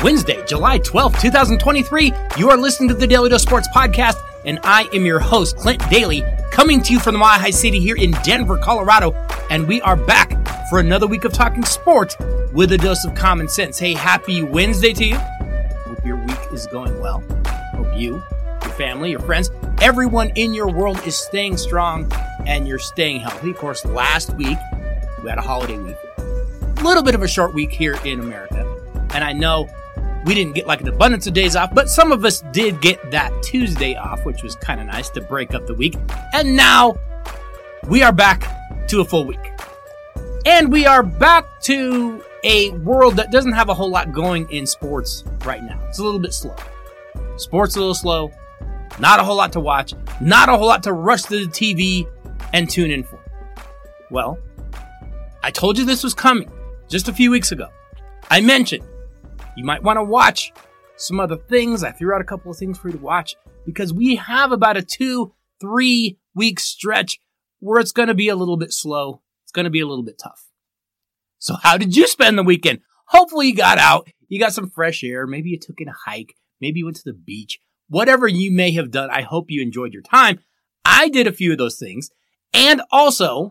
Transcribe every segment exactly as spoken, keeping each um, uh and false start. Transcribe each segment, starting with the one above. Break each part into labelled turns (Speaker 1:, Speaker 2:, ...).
Speaker 1: Wednesday, July twelfth, twenty twenty-three. You are listening to the Daily Dose Sports Podcast, and I am your host, Clint Daly, coming to you from the Mile High City here in Denver, Colorado, and we are back for another week of talking sports with a dose of common sense. Hey, happy Wednesday to you. Hope your week is going well. Hope you, your family, your friends, everyone in your world is staying strong and you're staying healthy. Of course, last week, we had a holiday week. A little bit of a short week here in America. And I know we didn't get like an abundance of days off, but some of us did get that Tuesday off, which was kind of nice to break up the week. And now we are back to a full week. And we are back to a world that doesn't have a whole lot going in sports right now. It's a little bit slow. Sports a little slow. Not a whole lot to watch. Not a whole lot to rush to the T V and tune in for. Well, I told you this was coming just a few weeks ago. I mentioned you might want to watch some other things. I threw out a couple of things for you to watch because we have about a two, three week stretch where it's going to be a little bit slow. It's going to be a little bit tough. So how did you spend the weekend? Hopefully you got out. You got some fresh air. Maybe you took in a hike. Maybe you went to the beach. Whatever you may have done, I hope you enjoyed your time. I did a few of those things. And also,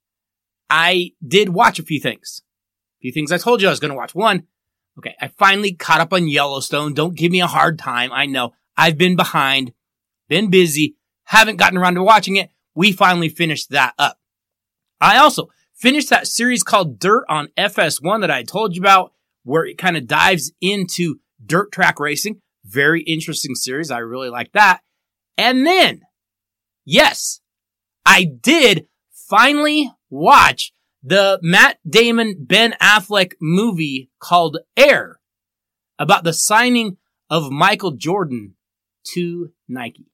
Speaker 1: I did watch a few things. A few things I told you I was going to watch. One, okay, I finally caught up on Yellowstone. Don't give me a hard time. I know. I've been behind, been busy, haven't gotten around to watching it. We finally finished that up. I also finished that series called Dirt on F S one that I told you about, where it kind of dives into dirt track racing. Very interesting series. I really like that. And then, yes, I did finally watch the Matt Damon, Ben Affleck movie called Air about the signing of Michael Jordan to Nike.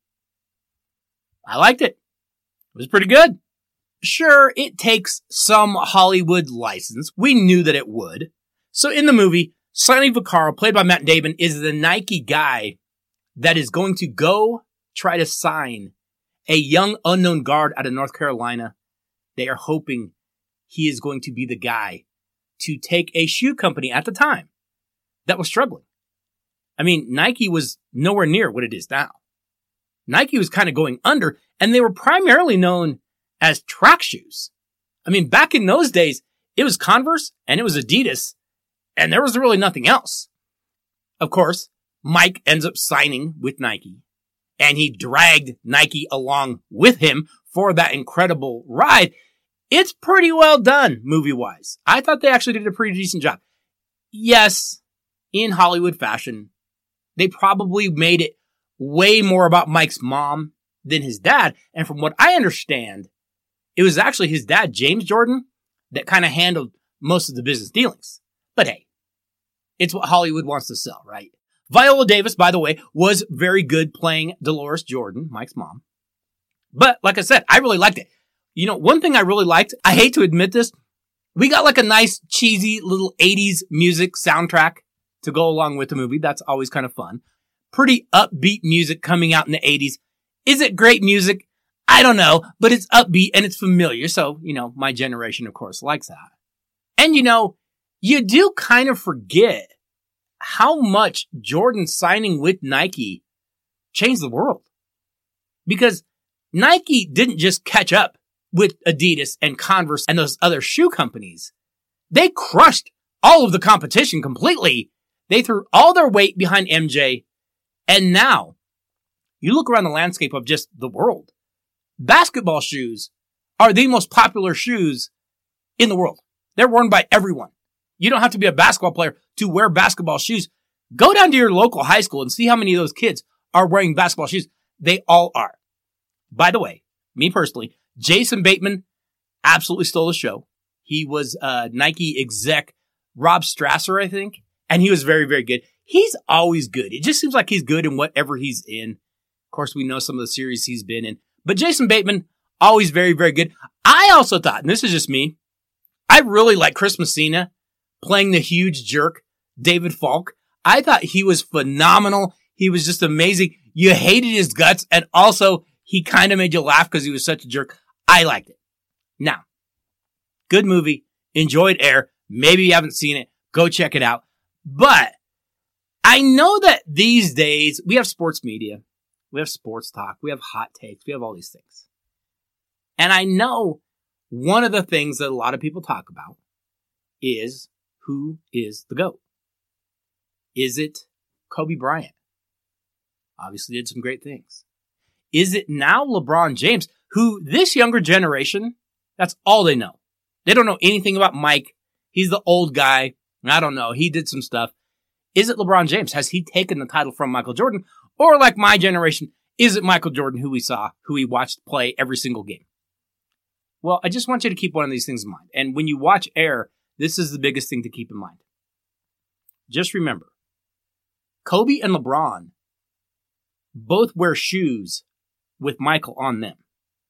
Speaker 1: I liked it. It was pretty good. Sure, it takes some Hollywood license. We knew that it would. So in the movie, Sonny Vaccaro, played by Matt Damon, is the Nike guy that is going to go try to sign a young unknown guard out of North Carolina. They are hoping he is going to be the guy to take a shoe company at the time that was struggling. I mean, Nike was nowhere near what it is now. Nike was kind of going under, and they were primarily known as track shoes. I mean, back in those days, it was Converse and it was Adidas, and there was really nothing else. Of course, Mike ends up signing with Nike, and he dragged Nike along with him for that incredible ride. It's pretty well done, movie-wise. I thought they actually did a pretty decent job. Yes, in Hollywood fashion, they probably made it way more about Mike's mom than his dad. And from what I understand, it was actually his dad, James Jordan, that kind of handled most of the business dealings. But hey, it's what Hollywood wants to sell, right? Viola Davis, by the way, was very good playing Dolores Jordan, Mike's mom. But like I said, I really liked it. You know, one thing I really liked, I hate to admit this, we got like a nice cheesy little eighties music soundtrack to go along with the movie. That's always kind of fun. Pretty upbeat music coming out in the eighties. Is it great music? I don't know, but it's upbeat and it's familiar. So, you know, my generation, of course, likes that. And, you know, you do kind of forget how much Jordan signing with Nike changed the world. Because Nike didn't just catch up with Adidas and Converse and those other shoe companies. They crushed all of the competition completely. They threw all their weight behind M J. And now, you look around the landscape of just the world. Basketball shoes are the most popular shoes in the world. They're worn by everyone. You don't have to be a basketball player to wear basketball shoes. Go down to your local high school and see how many of those kids are wearing basketball shoes. They all are. By the way, me personally, Jason Bateman absolutely stole the show. He was uh, Nike exec Rob Strasser, I think, and he was very, very good. He's always good. It just seems like he's good in whatever he's in. Of course, we know some of the series he's been in. But Jason Bateman, always very, very good. I also thought, and this is just me, I really like Chris Messina playing the huge jerk, David Falk. I thought he was phenomenal. He was just amazing. You hated his guts, and also he kind of made you laugh because he was such a jerk. I liked it. Now, good movie. Enjoyed Air. Maybe you haven't seen it. Go check it out. But I know that these days we have sports media, we have sports talk, we have hot takes, we have all these things. And I know one of the things that a lot of people talk about is who is the GOAT? Is it Kobe Bryant? Obviously did some great things. Is it now LeBron James, who this younger generation, that's all they know. They don't know anything about Mike. He's the old guy. I don't know. He did some stuff. Is it LeBron James? Has he taken the title from Michael Jordan? Or like my generation, is it Michael Jordan who we saw, who we watched play every single game? Well, I just want you to keep one of these things in mind. And when you watch Air, this is the biggest thing to keep in mind. Just remember, Kobe and LeBron both wear shoes with Michael on them.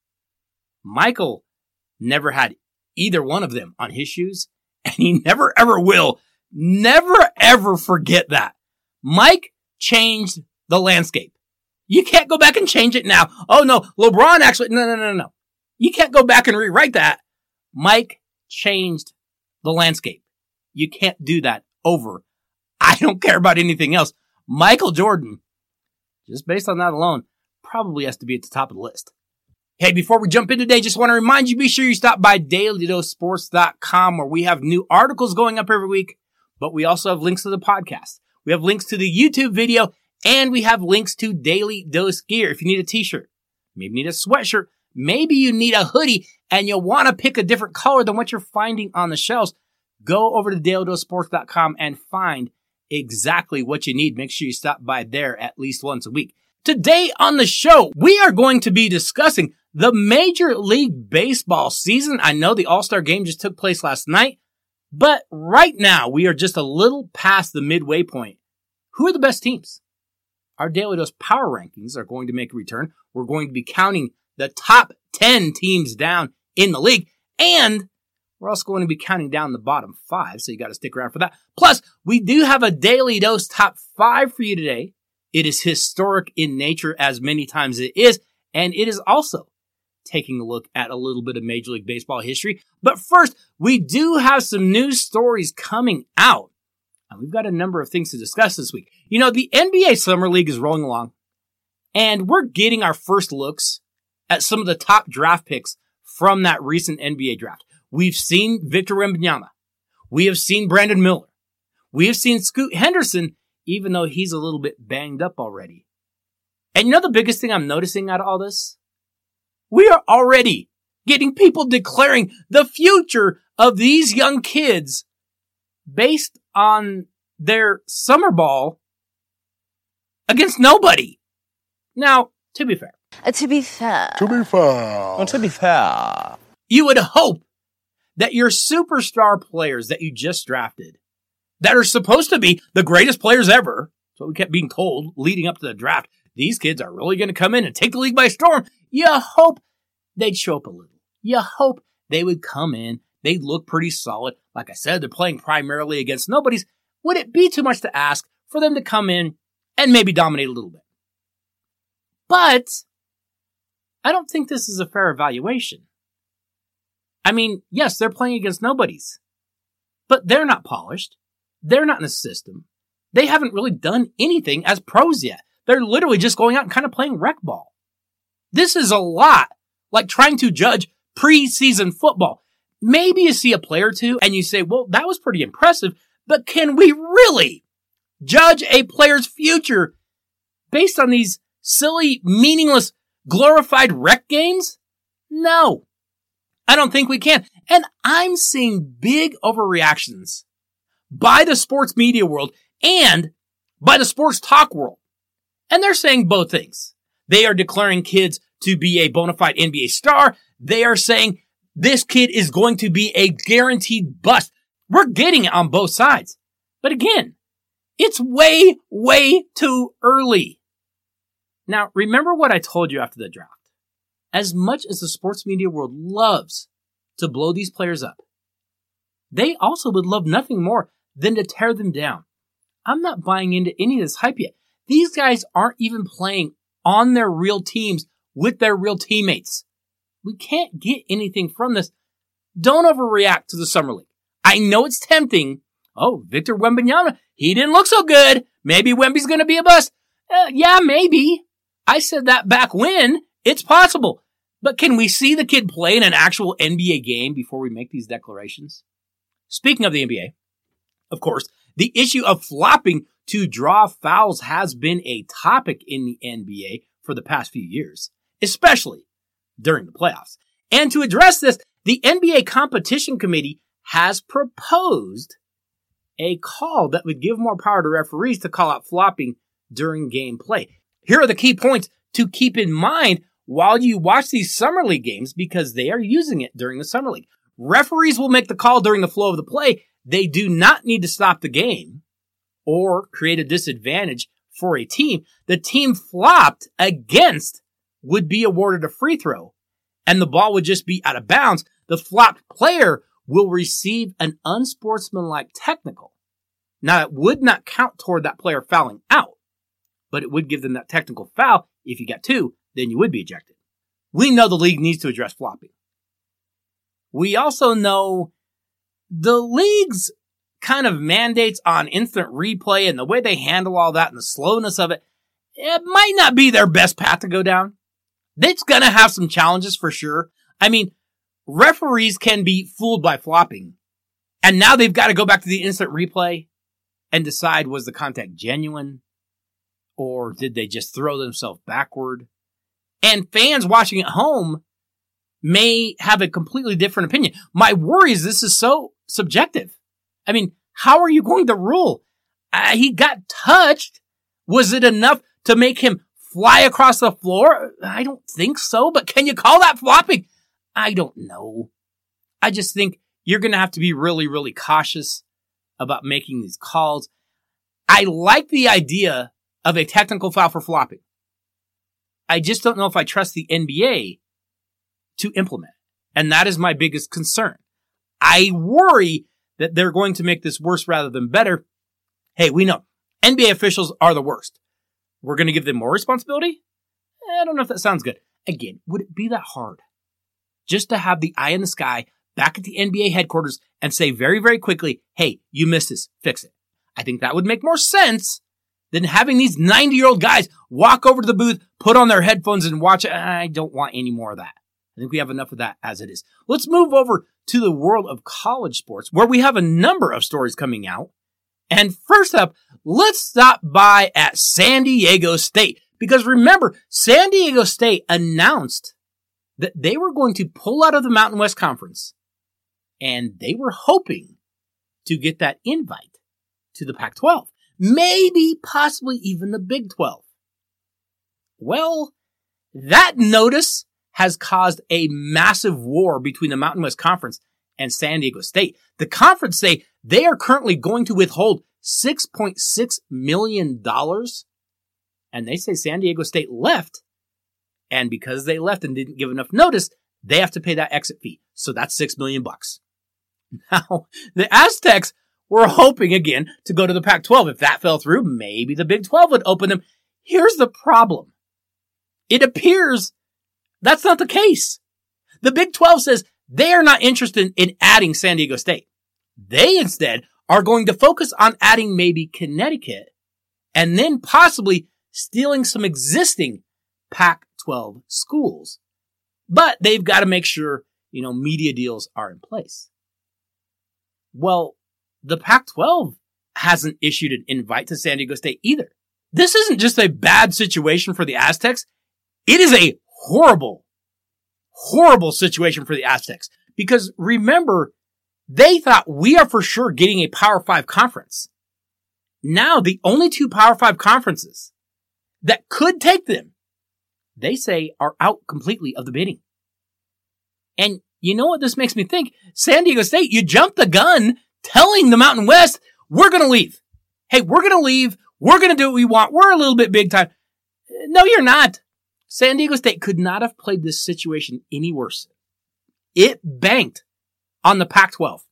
Speaker 1: Michael never had either one of them on his shoes, and he never ever will. Never ever forget that. Mike changed the landscape. You can't go back and change it now. Oh no, LeBron actually, no, no, no, no. You can't go back and rewrite that. Mike changed the landscape. You can't do that over. I don't care about anything else. Michael Jordan, just based on that alone, probably has to be at the top of the list. Hey, before we jump in today, just want to remind you, be sure you stop by daily dose sports dot com where we have new articles going up every week, but we also have links to the podcast. We have links to the YouTube video, and we have links to Daily Dose gear. If you need a t-shirt, maybe you need a sweatshirt, maybe you need a hoodie, and you want to pick a different color than what you're finding on the shelves, go over to daily dose sports dot com and find exactly what you need. Make sure you stop by there at least once a week. Today on the show, we are going to be discussing the Major League Baseball season. I know the All-Star game just took place last night, but right now we are just a little past the midway point. Who are the best teams? Our Daily Dose Power Rankings are going to make a return. We're going to be counting the top ten teams down in the league, and we're also going to be counting down the bottom five, so you got to stick around for that. Plus, we do have a Daily Dose top five for you today. It is historic in nature, as many times it is, and it is also taking a look at a little bit of Major League Baseball history. But first, we do have some news stories coming out, and we've got a number of things to discuss this week. You know, the N B A Summer League is rolling along, and we're getting our first looks at some of the top draft picks from that recent N B A draft. We've seen Victor Wembanyama. We have seen Brandon Miller. We have seen Scoot Henderson, even though he's a little bit banged up already. And you know the biggest thing I'm noticing out of all this? We are already getting people declaring the future of these young kids based on their summer ball against nobody. Now, to be fair.
Speaker 2: Uh, to be fair.
Speaker 3: To be fair.
Speaker 4: Well, to be fair.
Speaker 1: You would hope that your superstar players that you just drafted, that are supposed to be the greatest players ever, that's what we kept being told leading up to the draft, these kids are really going to come in and take the league by storm. You hope they'd show up a little. You hope they would come in. They'd look pretty solid. Like I said, they're playing primarily against nobodies. Would it be too much to ask for them to come in and maybe dominate a little bit? But I don't think this is a fair evaluation. I mean, yes, they're playing against nobodies, but they're not polished. They're not in a system. They haven't really done anything as pros yet. They're literally just going out and kind of playing rec ball. This is a lot like trying to judge preseason football. Maybe you see a player or two and you say, well, that was pretty impressive, but can we really judge a player's future based on these silly, meaningless, glorified rec games? No. I don't think we can. And I'm seeing big overreactions by the sports media world and by the sports talk world. And they're saying both things. They are declaring kids to be a bona fide N B A star. They are saying this kid is going to be a guaranteed bust. We're getting it on both sides. But again, it's way, way too early. Now, remember what I told you after the draft. As much as the sports media world loves to blow these players up, they also would love nothing more than to tear them down. I'm not buying into any of this hype yet. These guys aren't even playing on their real teams with their real teammates. We can't get anything from this. Don't overreact to the Summer League. I know it's tempting. Oh, Victor Wembanyama, he didn't look so good. Maybe Wemby's going to be a bust. Uh, yeah, maybe. I said that back when. It's possible. But can we see the kid play in an actual N B A game before we make these declarations? Speaking of the N B A, of course, the issue of flopping to draw fouls has been a topic in the N B A for the past few years, especially during the playoffs. And to address this, the N B A Competition Committee has proposed a call that would give more power to referees to call out flopping during game play. Here are the key points to keep in mind while you watch these Summer League games, because they are using it during the Summer League. Referees will make the call during the flow of the play. They do not need to stop the game or create a disadvantage for a team. The team flopped against would be awarded a free throw, and the ball would just be out of bounds. The flopped player will receive an unsportsmanlike technical. Now, it would not count toward that player fouling out, but it would give them that technical foul. If you got two, then you would be ejected. We know the league needs to address flopping. We also know the league's kind of mandates on instant replay and the way they handle all that and the slowness of it, it might not be their best path to go down. It's going to have some challenges for sure. I mean, referees can be fooled by flopping, and now they've got to go back to the instant replay and decide, was the contact genuine or did they just throw themselves backward? And fans watching at home may have a completely different opinion. My worry is this is so subjective. I mean, how are you going to rule? Uh, he got touched. Was it enough to make him fly across the floor? I don't think so, but can you call that flopping? I don't know. I just think you're going to have to be really, really cautious about making these calls. I like the idea of a technical foul for flopping. I just don't know if I trust the N B A to implement. And that is my biggest concern. I worry that they're going to make this worse rather than better. Hey, we know N B A officials are the worst. We're going to give them more responsibility? I don't know if that sounds good. Again, would it be that hard just to have the eye in the sky back at the N B A headquarters and say very, very quickly, hey, you missed this, fix it? I think that would make more sense than having these ninety-year-old guys walk over to the booth, put on their headphones and watch it. I don't want any more of that. I think we have enough of that as it is. Let's move over to the world of college sports, where we have a number of stories coming out. And first up, let's stop by at San Diego State. Because remember, San Diego State announced that they were going to pull out of the Mountain West Conference. And they were hoping to get that invite to the Pac twelve. Maybe, possibly even the Big twelve. Well, that notice has caused a massive war between the Mountain West Conference and San Diego State. The conference say they are currently going to withhold six point six million dollars. And they say San Diego State left. And because they left and didn't give enough notice, they have to pay that exit fee. So that's six million bucks. Now, the Aztecs were hoping again to go to the Pac twelve. If that fell through, maybe the Big twelve would open them. Here's the problem. It appears that's not the case. The Big twelve says they are not interested in adding San Diego State. They instead are going to focus on adding maybe Connecticut and then possibly stealing some existing Pac twelve schools. But they've got to make sure, you know, media deals are in place. Well, the Pac twelve hasn't issued an invite to San Diego State either. This isn't just a bad situation for the Aztecs. It is a horrible, horrible situation for the Aztecs. Because remember, they thought we are for sure getting a Power five conference. Now, the only two Power five conferences that could take them, they say, are out completely of the bidding. And you know what this makes me think? San Diego State, you jumped the gun telling the Mountain West, we're going to leave. Hey, we're going to leave. We're going to do what we want. We're a little bit big time. No, you're not. San Diego State could not have played this situation any worse. It banked on the Pac twelve.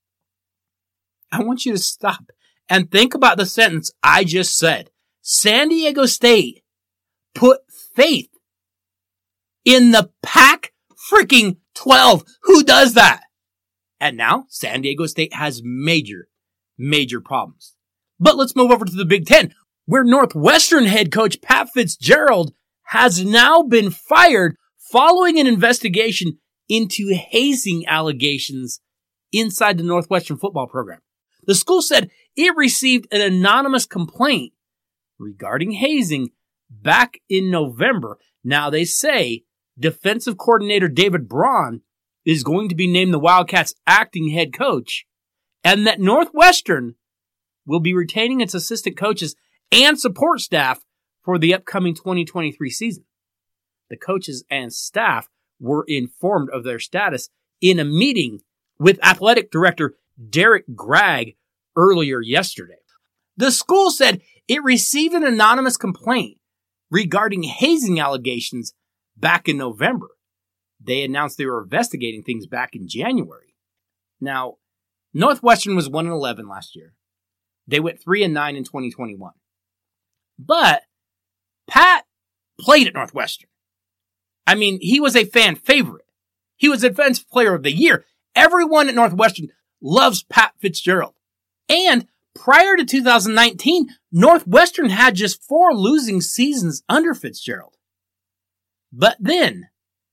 Speaker 1: I want you to stop and think about the sentence I just said. San Diego State put faith in the Pac freaking twelve. Who does that? And now San Diego State has major, major problems. But let's move over to the Big Ten, where Northwestern head coach Pat Fitzgerald has now been fired following an investigation into hazing allegations inside the Northwestern football program. The school said it received an anonymous complaint regarding hazing back in November. Now they say defensive coordinator David Braun is going to be named the Wildcats' acting head coach, and that Northwestern will be retaining its assistant coaches and support staff for the upcoming twenty twenty-three season. The coaches and staff were informed of their status in a meeting with athletic director Derek Gragg earlier yesterday. The school said it received an anonymous complaint regarding hazing allegations back in November. They announced they were investigating things back in January. Now, Northwestern was one and eleven last year. They went three and nine in twenty twenty-one. But Pat played at Northwestern. I mean, he was a fan favorite. He was Defensive Player of the Year. Everyone at Northwestern loves Pat Fitzgerald. And prior to two thousand nineteen, Northwestern had just four losing seasons under Fitzgerald. But then,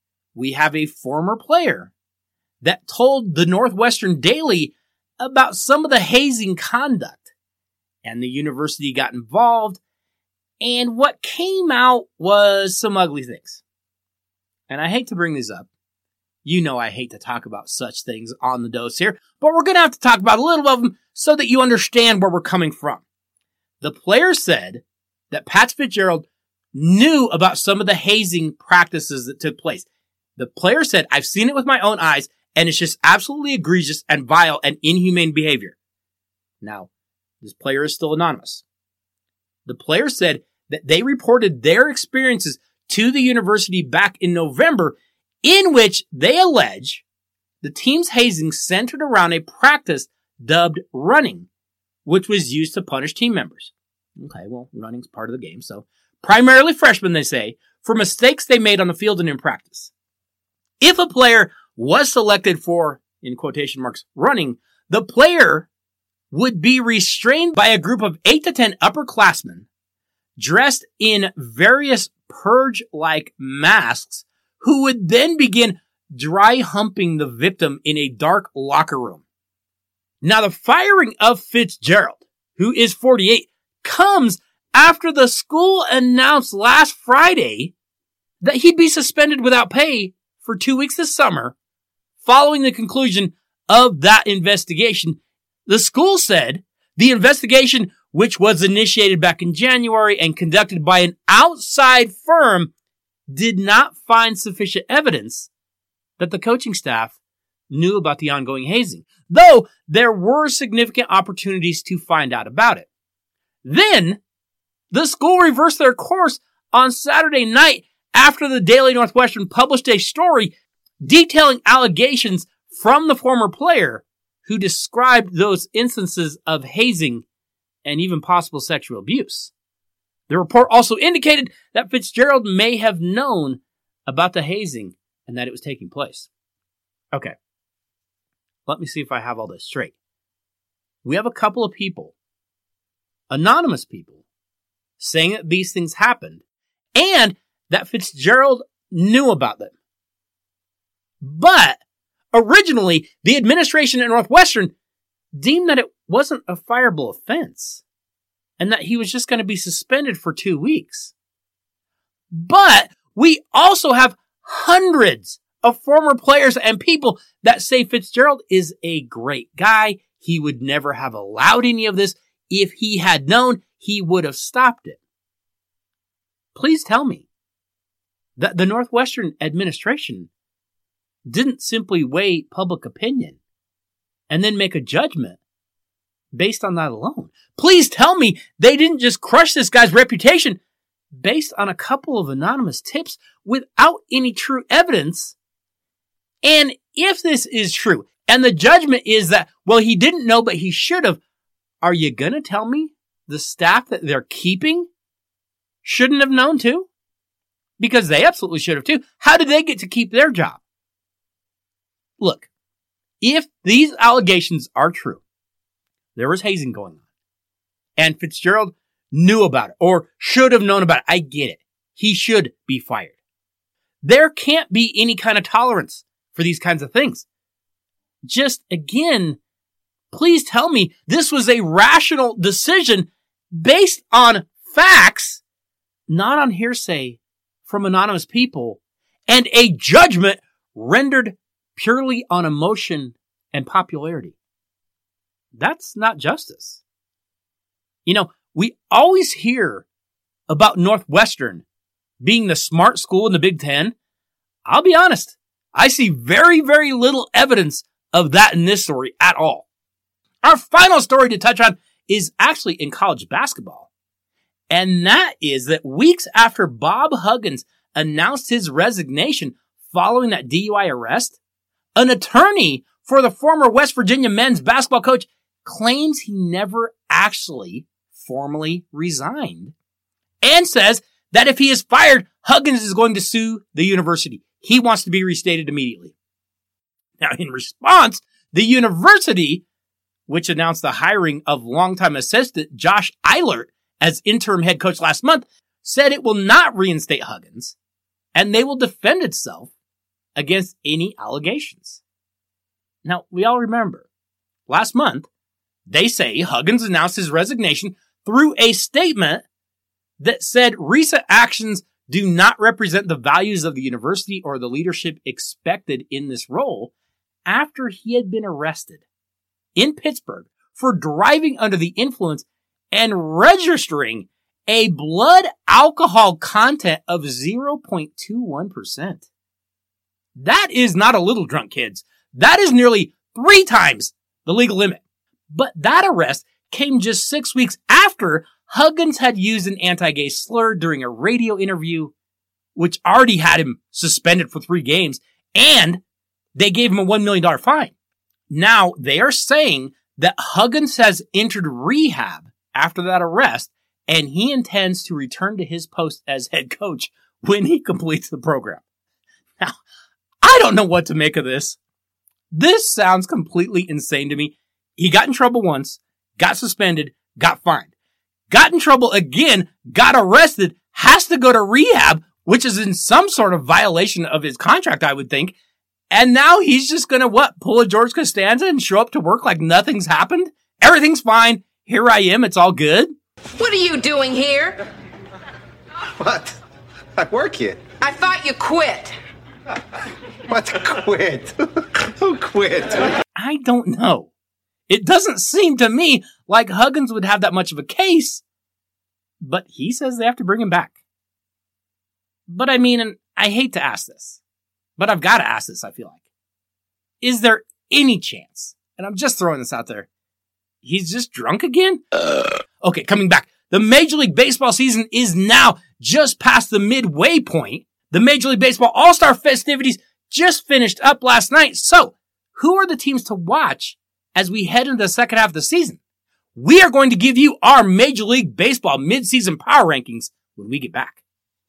Speaker 1: we have a former player that told the Northwestern Daily about some of the hazing conduct. And the university got involved. And what came out was some ugly things. And I hate to bring these up. You know I hate to talk about such things on the dose here, but we're going to have to talk about a little of them so that you understand where we're coming from. The player said that Pat Fitzgerald knew about some of the hazing practices that took place. The player said, I've seen it with my own eyes, and it's just absolutely egregious and vile and inhumane behavior. Now, this player is still anonymous. The player said that they reported their experiences to the university back in November, in which they allege the team's hazing centered around a practice dubbed running, which was used to punish team members. Okay, well, running's part of the game, so primarily freshmen, they say, for mistakes they made on the field and in practice. If a player was selected for, in quotation marks, running, the player would be restrained by a group of eight to ten upperclassmen dressed in various purge-like masks who would then begin dry humping the victim in a dark locker room. Now, the firing of Fitzgerald, who is forty-eight, comes after the school announced last Friday that he'd be suspended without pay for two weeks this summer following the conclusion of that investigation. The school said the investigation, which was initiated back in January and conducted by an outside firm, did not find sufficient evidence that the coaching staff knew about the ongoing hazing, though there were significant opportunities to find out about it. Then, the school reversed their course on Saturday night after the Daily Northwestern published a story detailing allegations from the former player who described those instances of hazing and even possible sexual abuse. The report also indicated that Fitzgerald may have known about the hazing and that it was taking place. Okay, let me see if I have all this straight. We have a couple of people, anonymous people, saying that these things happened and that Fitzgerald knew about them. But originally, the administration at Northwestern deemed that it wasn't a fireable offense and that he was just going to be suspended for two weeks. But we also have hundreds of former players and people that say Fitzgerald is a great guy. He would never have allowed any of this. If he had known, he would have stopped it. Please tell me that the Northwestern administration didn't simply weigh public opinion and then make a judgment based on that alone. Please tell me they didn't just crush this guy's reputation based on a couple of anonymous tips without any true evidence. And if this is true, and the judgment is that, well, he didn't know, but he should have, are you going to tell me the staff that they're keeping shouldn't have known too? Because they absolutely should have too. How did they get to keep their job? Look, if these allegations are true, there was hazing going on, and Fitzgerald knew about it or should have known about it. I get it. He should be fired. There can't be any kind of tolerance for these kinds of things. Just again, please tell me this was a rational decision based on facts, not on hearsay from anonymous people, and a judgment rendered purely on emotion and popularity. That's not justice. You know, we always hear about Northwestern being the smart school in the Big Ten. I'll be honest, I see very, very little evidence of that in this story at all. Our final story to touch on is actually in college basketball. And that is that weeks after Bob Huggins announced his resignation following that D U I arrest, an attorney for the former West Virginia men's basketball coach claims he never actually formally resigned and says that if he is fired, Huggins is going to sue the university. He wants to be restated immediately. Now, in response, the university, which announced the hiring of longtime assistant Josh Eilert as interim head coach last month, said it will not reinstate Huggins, and they will defend itself against any allegations. Now, we all remember, last month, they say Huggins announced his resignation through a statement that said recent actions do not represent the values of the university or the leadership expected in this role after he had been arrested in Pittsburgh for driving under the influence and registering a blood alcohol content of zero point two one percent. That is not a little drunk, kids. That is nearly three times the legal limit. But that arrest came just six weeks after Huggins had used an anti-gay slur during a radio interview, which already had him suspended for three games, and they gave him a one million dollars fine. Now, they are saying that Huggins has entered rehab after that arrest, and he intends to return to his post as head coach when he completes the program. Now, I don't know what to make of this. This sounds completely insane to me. He got in trouble once, got suspended, got fined. Got in trouble again, got arrested, has to go to rehab, which is in some sort of violation of his contract, I would think. And now he's just gonna, what, pull a George Costanza and show up to work like nothing's happened? Everything's fine. Here I am. It's all good.
Speaker 2: What are you doing here?
Speaker 3: What? I work here.
Speaker 2: I thought you quit.
Speaker 3: What, quit? Who quit?
Speaker 1: I don't know. It doesn't seem to me like Huggins would have that much of a case, but he says they have to bring him back. But I mean, and I hate to ask this, but I've got to ask this, I feel like. Is there any chance, and I'm just throwing this out there, he's just drunk again? Okay, coming back. The Major League Baseball season is now just past the midway point. The Major League Baseball All-Star festivities just finished up last night. So, who are the teams to watch as we head into the second half of the season? We are going to give you our Major League Baseball midseason power rankings when we get back.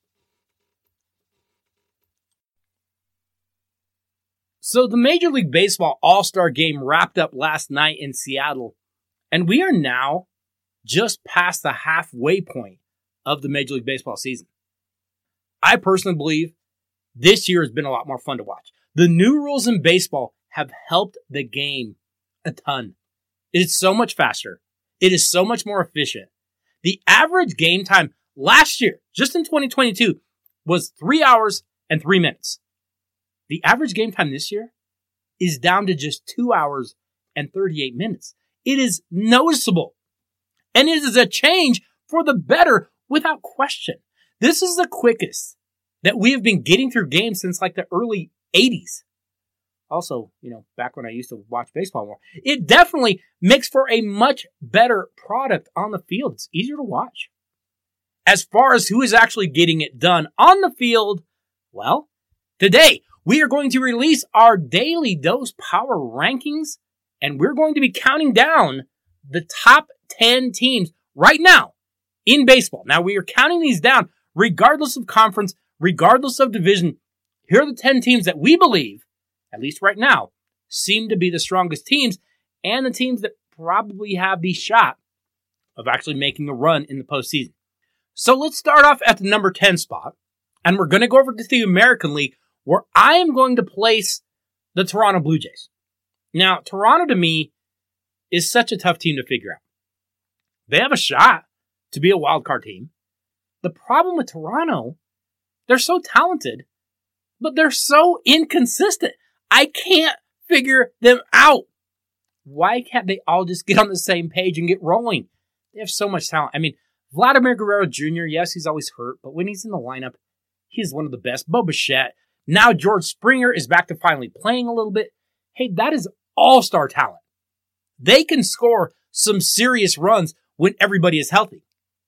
Speaker 1: So the Major League Baseball All-Star Game wrapped up last night in Seattle, and we are now just past the halfway point of the Major League Baseball season. I personally believe this year has been a lot more fun to watch. The new rules in baseball have helped the game a ton. It is so much faster. It is so much more efficient. The average game time last year, just in twenty twenty-two, was three hours and three minutes. The average game time this year is down to just two hours and thirty-eight minutes. It is noticeable. And it is a change for the better without question. This is the quickest that we have been getting through games since like the early eighties. Also, you know, back when I used to watch baseball more. It definitely makes for a much better product on the field. It's easier to watch. As far as who is actually getting it done on the field, well, today we are going to release our Daily Dose Power Rankings, and we're going to be counting down the top ten teams right now in baseball. Now, we are counting these down regardless of conference, regardless of division. Here are the ten teams that we believe, at least right now, seem to be the strongest teams and the teams that probably have the shot of actually making a run in the postseason. So let's start off at the number ten spot, and we're going to go over to the American League, where I am going to place the Toronto Blue Jays. Now, Toronto to me is such a tough team to figure out. They have a shot to be a wild card team. The problem with Toronto, they're so talented, but they're so inconsistent. I can't figure them out. Why can't they all just get on the same page and get rolling? They have so much talent. I mean, Vladimir Guerrero Junior, yes, he's always hurt, but when he's in the lineup, he's one of the best. Bo Bichette. Now George Springer is back to finally playing a little bit. Hey, that is all-star talent. They can score some serious runs when everybody is healthy.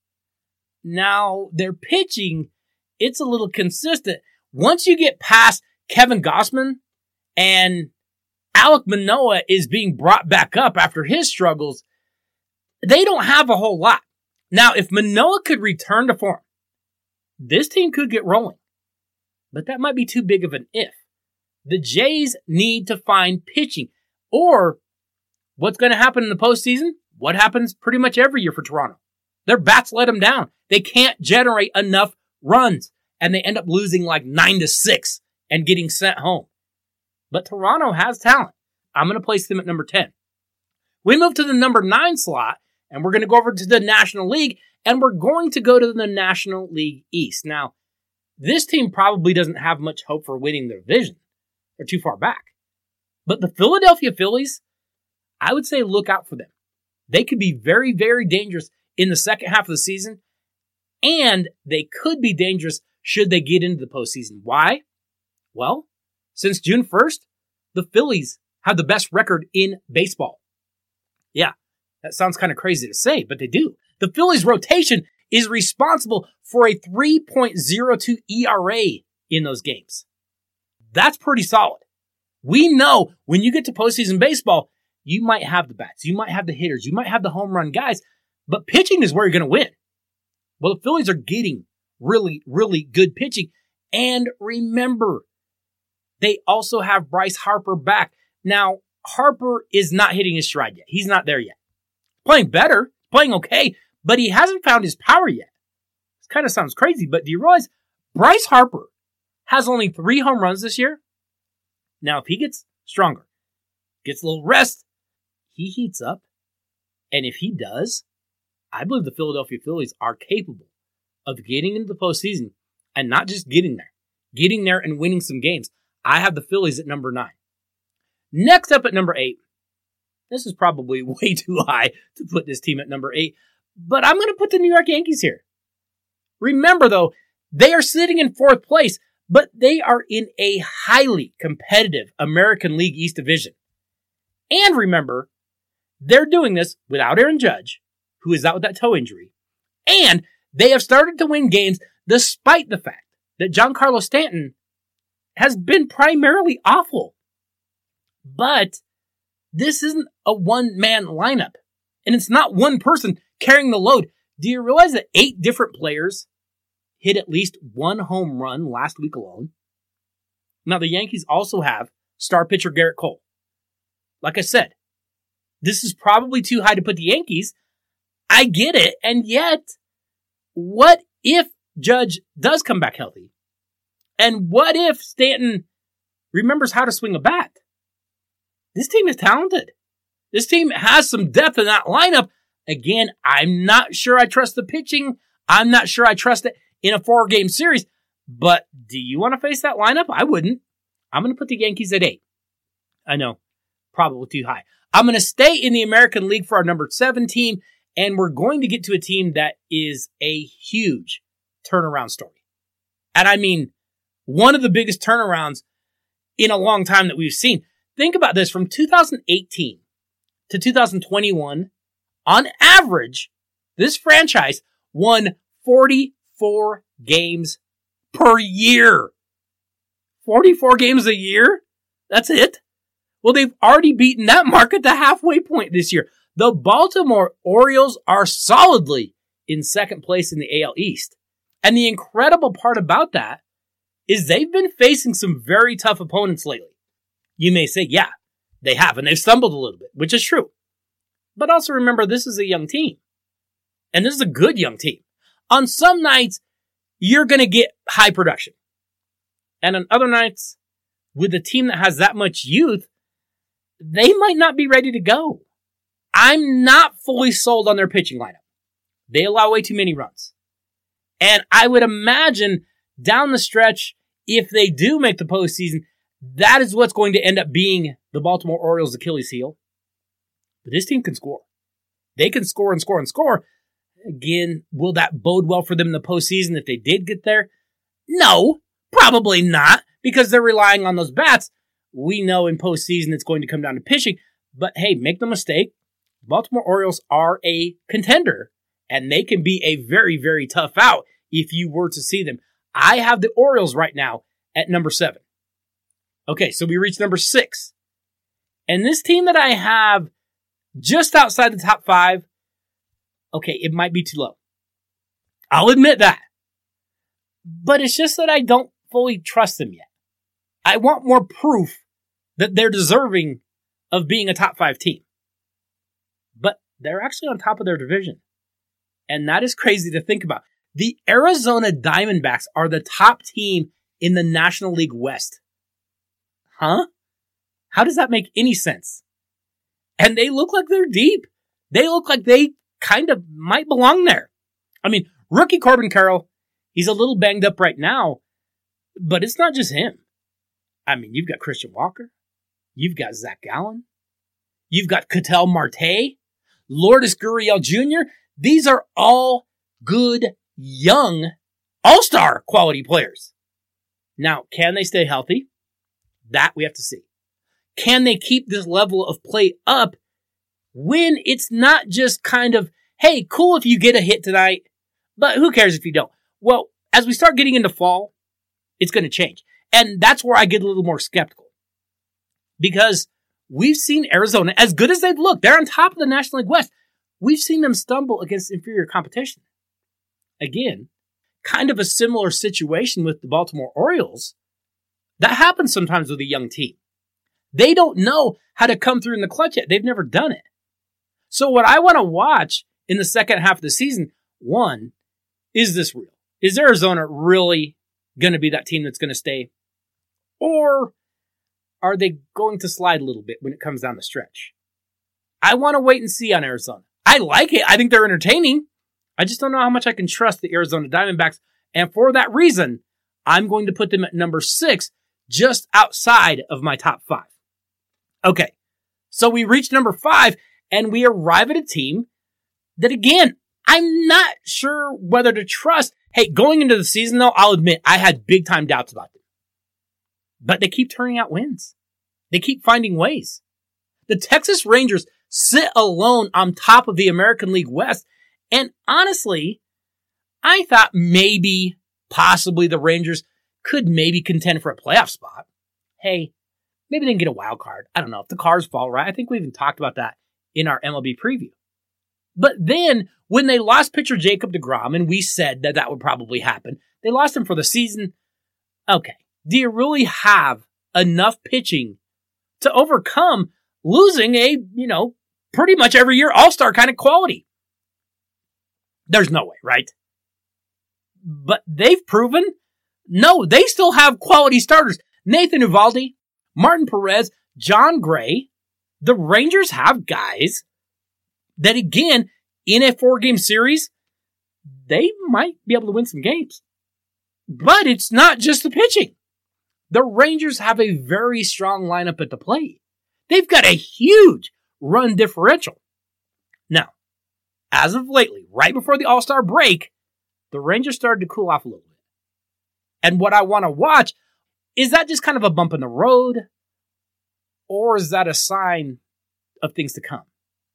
Speaker 1: Now, their pitching, it's a little consistent. Once you get past Kevin Gausman and Alek Manoah is being brought back up after his struggles, they don't have a whole lot. Now, if Manoah could return to form, this team could get rolling. But that might be too big of an if. The Jays need to find pitching. Or, what's going to happen in the postseason? What happens pretty much every year for Toronto? Their bats let them down. They can't generate enough runs. And they end up losing like nine to six and getting sent home. But Toronto has talent. I'm going to place them at number ten. We move to the number nine slot, and we're going to go over to the National League, and we're going to go to the National League East. Now, this team probably doesn't have much hope for winning the division. They're too far back. But the Philadelphia Phillies, I would say look out for them. They could be very, very dangerous in the second half of the season, and they could be dangerous should they get into the postseason. Why? Well, since June first, the Phillies have the best record in baseball. Yeah, that sounds kind of crazy to say, but they do. The Phillies' rotation is responsible for a three point oh two E R A in those games. That's pretty solid. We know when you get to postseason baseball, you might have the bats, you might have the hitters, you might have the home run guys, but pitching is where you're going to win. Well, the Phillies are getting really, really good pitching. And remember, they also have Bryce Harper back. Now, Harper is not hitting his stride yet. He's not there yet. Playing better, playing okay, but he hasn't found his power yet. This kind of sounds crazy, but do you realize Bryce Harper has only three home runs this year? Now, if he gets stronger, gets a little rest, he heats up. And if he does, I believe the Philadelphia Phillies are capable of getting into the postseason and not just getting there, getting there and winning some games. I have the Phillies at number nine. Next up at number eight, this is probably way too high to put this team at number eight, but I'm going to put the New York Yankees here. Remember, though, they are sitting in fourth place, but they are in a highly competitive American League East division. And remember, they're doing this without Aaron Judge, who is out with that toe injury. And they have started to win games despite the fact that Giancarlo Stanton has been primarily awful. But this isn't a one-man lineup. And it's not one person carrying the load. Do you realize that eight different players hit at least one home run last week alone? Now, the Yankees also have star pitcher Garrett Cole. Like I said, this is probably too high to put the Yankees. I get it. And yet, what if Judge does come back healthy? And what if Stanton remembers how to swing a bat? This team is talented. This team has some depth in that lineup. Again, I'm not sure I trust the pitching. I'm not sure I trust it in a four-game series. But do you want to face that lineup? I wouldn't. I'm going to put the Yankees at eight. I know, probably too high. I'm going to stay in the American League for our number seven team, and we're going to get to a team that is a huge turnaround story. And I mean, one of the biggest turnarounds in a long time that we've seen. Think about this. From two thousand eighteen to two thousand twenty-one, on average, this franchise won forty-four games per year. forty-four games a year? That's it? Well, they've already beaten that mark at the halfway point this year. The Baltimore Orioles are solidly in second place in the A L East. And the incredible part about that is they've been facing some very tough opponents lately. You may say, yeah, they have, and they've stumbled a little bit, which is true. But also remember, this is a young team. And this is a good young team. On some nights, you're going to get high production. And on other nights, with a team that has that much youth, they might not be ready to go. I'm not fully sold on their pitching lineup. They allow way too many runs. And I would imagine down the stretch, if they do make the postseason, that is what's going to end up being the Baltimore Orioles' Achilles heel. But this team can score. They can score and score and score. Again, will that bode well for them in the postseason if they did get there? No, probably not, because they're relying on those bats. We know in postseason it's going to come down to pitching. But hey, make no mistake, the Baltimore Orioles are a contender, and they can be a very, very tough out if you were to see them. I have the Orioles right now at number seven. Okay, so we reached number six. And this team that I have just outside the top five, okay, it might be too low. I'll admit that. But it's just that I don't fully trust them yet. I want more proof that they're deserving of being a top five team. But they're actually on top of their division. And that is crazy to think about. The Arizona Diamondbacks are the top team in the National League West. Huh? How does that make any sense? And they look like they're deep. They look like they kind of might belong there. I mean, rookie Corbin Carroll, he's a little banged up right now, but it's not just him. I mean, you've got Christian Walker. You've got Zach Gallen. You've got Ketel Marte, Lourdes Gurriel Junior These are all good, young, all-star quality players. Now, can they stay healthy? That we have to see. Can they keep this level of play up when it's not just kind of, hey, cool if you get a hit tonight, but who cares if you don't? Well, as we start getting into fall, it's going to change. And that's where I get a little more skeptical. Because we've seen Arizona, as good as they've looked, they're on top of the National League West. We've seen them stumble against inferior competition. Again, kind of a similar situation with the Baltimore Orioles. That happens sometimes with a young team. They don't know how to come through in the clutch yet. They've never done it. So what I want to watch in the second half of the season, one, is this real? Is Arizona really going to be that team that's going to stay? Or are they going to slide a little bit when it comes down the stretch? I want to wait and see on Arizona. I like it. I think they're entertaining. I just don't know how much I can trust the Arizona Diamondbacks. And for that reason, I'm going to put them at number six, just outside of my top five. Okay, so we reach number five, and we arrive at a team that, again, I'm not sure whether to trust. Hey, going into the season, though, I'll admit I had big-time doubts about them. But they keep turning out wins. They keep finding ways. The Texas Rangers sit alone on top of the American League West, and honestly, I thought maybe, possibly the Rangers could maybe contend for a playoff spot. Hey, maybe they can get a wild card. I don't know if the cards fall right. I think we even talked about that in our M L B preview. But then when they lost pitcher Jacob deGrom, and we said that that would probably happen, they lost him for the season. Okay, do you really have enough pitching to overcome losing a, you know, pretty much every year all-star kind of quality? There's no way, right? But they've proven, no, they still have quality starters. Nathan Eovaldi, Martin Perez, John Gray. The Rangers have guys that, again, in a four-game series, they might be able to win some games. But it's not just the pitching. The Rangers have a very strong lineup at the plate. They've got a huge run differential. Now, as of lately, right before the All-Star break, the Rangers started to cool off a little bit. And what I want to watch, is that just kind of a bump in the road? Or is that a sign of things to come?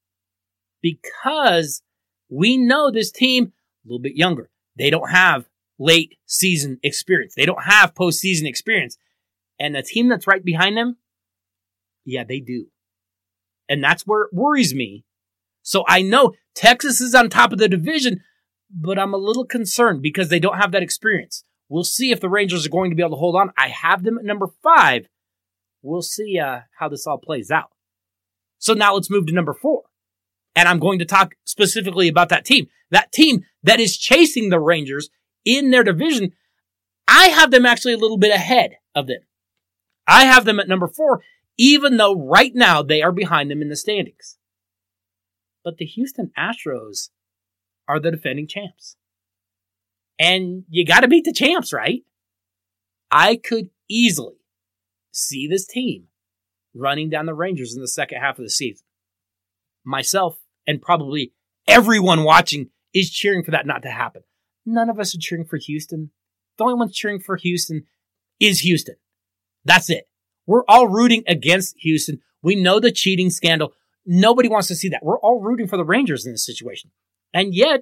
Speaker 1: Because we know this team, a little bit younger, they don't have late season experience. They don't have postseason experience. And the team that's right behind them, yeah, they do. And that's where it worries me. So I know Texas is on top of the division, but I'm a little concerned because they don't have that experience. We'll see if the Rangers are going to be able to hold on. I have them at number five. We'll see uh, how this all plays out. So now let's move to number four. And I'm going to talk specifically about that team. That team that is chasing the Rangers in their division, I have them actually a little bit ahead of them. I have them at number four, even though right now they are behind them in the standings. But the Houston Astros are the defending champs. And you got to beat the champs, right? I could easily see this team running down the Rangers in the second half of the season. Myself and probably everyone watching is cheering for that not to happen. None of us are cheering for Houston. The only one cheering for Houston is Houston. That's it. We're all rooting against Houston. We know the cheating scandal. Nobody wants to see that. We're all rooting for the Rangers in this situation. And yet,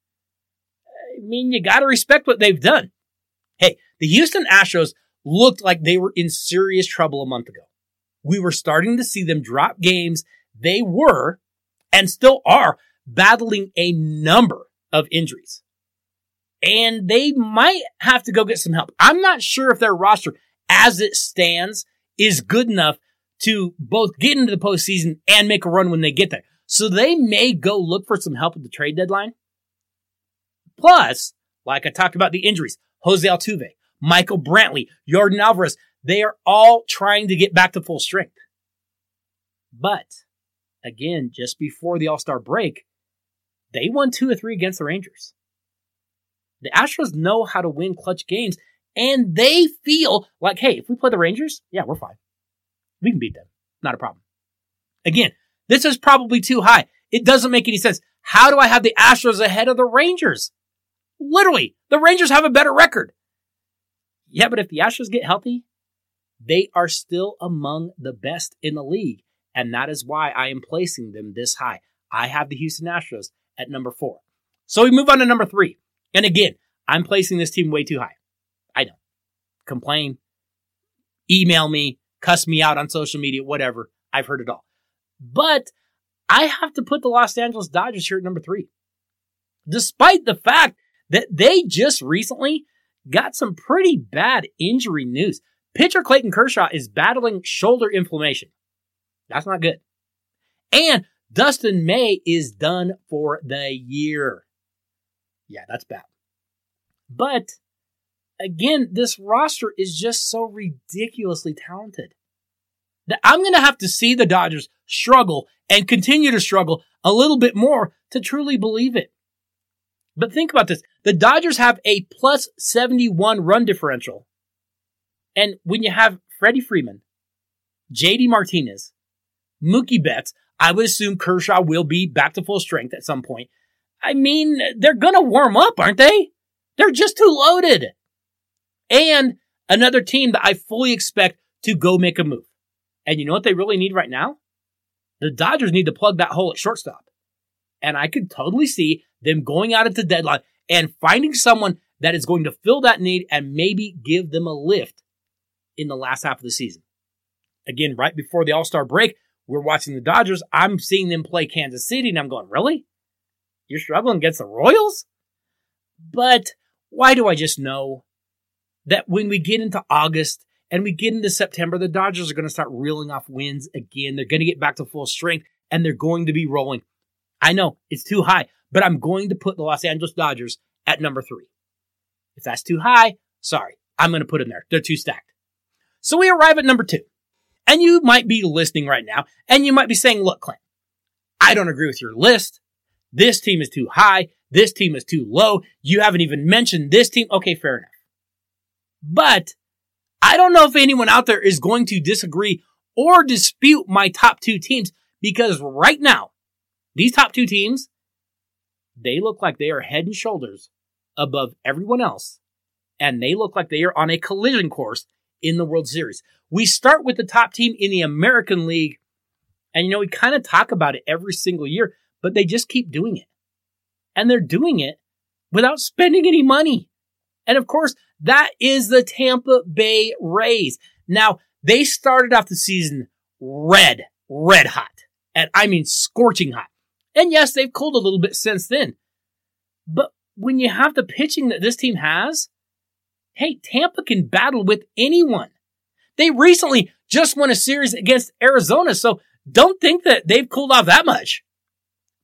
Speaker 1: I mean, you got to respect what they've done. Hey, the Houston Astros looked like they were in serious trouble a month ago. We were starting to see them drop games. They were, and still are, battling a number of injuries. And they might have to go get some help. I'm not sure if their roster, as it stands, is good enough to both get into the postseason and make a run when they get there. So they may go look for some help at the trade deadline. Plus, like I talked about the injuries, Jose Altuve, Michael Brantley, Yordan Alvarez, they are all trying to get back to full strength. But, again, just before the All-Star break, they won two or three against the Rangers. The Astros know how to win clutch games, and they feel like, hey, if we play the Rangers, yeah, we're fine. We can beat them. Not a problem. Again, this is probably too high. It doesn't make any sense. How do I have the Astros ahead of the Rangers? Literally, the Rangers have a better record. Yeah, but if the Astros get healthy, they are still among the best in the league. And that is why I am placing them this high. I have the Houston Astros at number four. So we move on to number three. And again, I'm placing this team way too high. I know. Complain, email me, cuss me out on social media, whatever. I've heard it all. But I have to put the Los Angeles Dodgers here at number three. Despite the fact that they just recently got some pretty bad injury news. Pitcher Clayton Kershaw is battling shoulder inflammation. That's not good. And Dustin May is done for the year. Yeah, that's bad. But, again, this roster is just so ridiculously talented that I'm going to have to see the Dodgers struggle and continue to struggle a little bit more to truly believe it. But think about this. The Dodgers have a plus seventy-one run differential. And when you have Freddie Freeman, J D Martinez, Mookie Betts, I would assume Kershaw will be back to full strength at some point. I mean, they're going to warm up, aren't they? They're just too loaded. And another team that I fully expect to go make a move. And you know what they really need right now? The Dodgers need to plug that hole at shortstop. And I could totally see them going out at the deadline and finding someone that is going to fill that need and maybe give them a lift in the last half of the season. Again, right before the All-Star break, we're watching the Dodgers. I'm seeing them play Kansas City, and I'm going, really? You're struggling against the Royals? But why do I just know that when we get into August and we get into September, the Dodgers are going to start reeling off wins again. They're going to get back to full strength, and they're going to be rolling. I know, it's too high, but I'm going to put the Los Angeles Dodgers at number three. If that's too high, sorry, I'm going to put them there. They're too stacked. So we arrive at number two. And you might be listening right now, and you might be saying, look, Clint, I don't agree with your list. This team is too high. This team is too low. You haven't even mentioned this team. Okay, fair enough. But I don't know if anyone out there is going to disagree or dispute my top two teams, because right now, these top two teams, they look like they are head and shoulders above everyone else, and they look like they are on a collision course in the World Series. We start with the top team in the American League, and you know, we kind of talk about it every single year, but they just keep doing it. And they're doing it without spending any money. And of course, that is the Tampa Bay Rays. Now, they started off the season red, red hot. And I mean scorching hot. And yes, they've cooled a little bit since then. But when you have the pitching that this team has, hey, Tampa can battle with anyone. They recently just won a series against Arizona, so don't think that they've cooled off that much.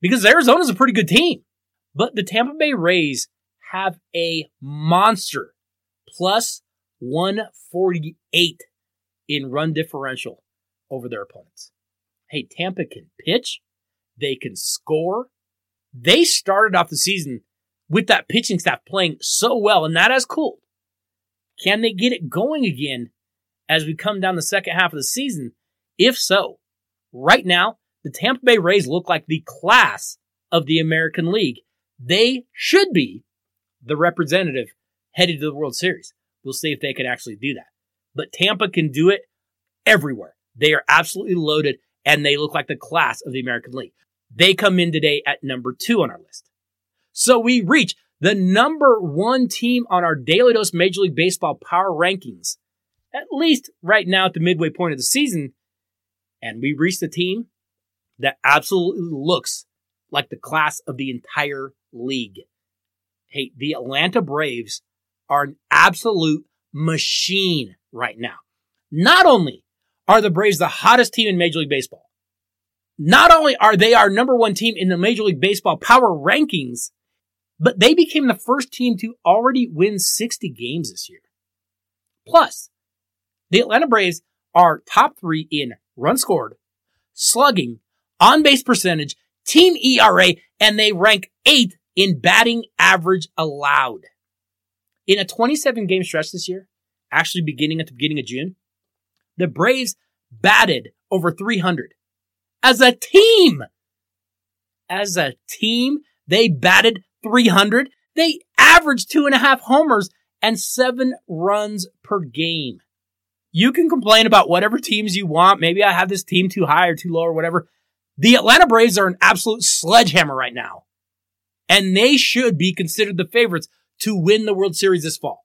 Speaker 1: because Arizona's a pretty good team. But the Tampa Bay Rays have a monster plus one forty-eight in run differential over their opponents. Hey, Tampa can pitch. They can score. They started off the season with that pitching staff playing so well, and that has cooled. Can they get it going again as we come down the second half of the season? If so, right now, the Tampa Bay Rays look like the class of the American League. They should be the representative headed to the World Series. We'll see if they can actually do that. But Tampa can do it everywhere. They are absolutely loaded, and they look like the class of the American League. They come in today at number two on our list. So we reach the number one team on our Daily Dose Major League Baseball power rankings, at least right now at the midway point of the season, and we reach the team that absolutely looks like the class of the entire league. Hey, the Atlanta Braves are an absolute machine right now. Not only are the Braves the hottest team in Major League Baseball, not only are they our number one team in the Major League Baseball power rankings, but they became the first team to already win sixty games this year. Plus, the Atlanta Braves are top three in runs scored, slugging, on-base percentage, team E R A, and they rank eighth in batting average allowed. In a twenty-seven game stretch this year, actually beginning at the beginning of June, the Braves batted over three hundred. As a team, as a team, they batted three hundred. They averaged two and a half homers and seven runs per game. You can complain about whatever teams you want. Maybe I have this team too high or too low or whatever. The Atlanta Braves are an absolute sledgehammer right now. And they should be considered the favorites to win the World Series this fall.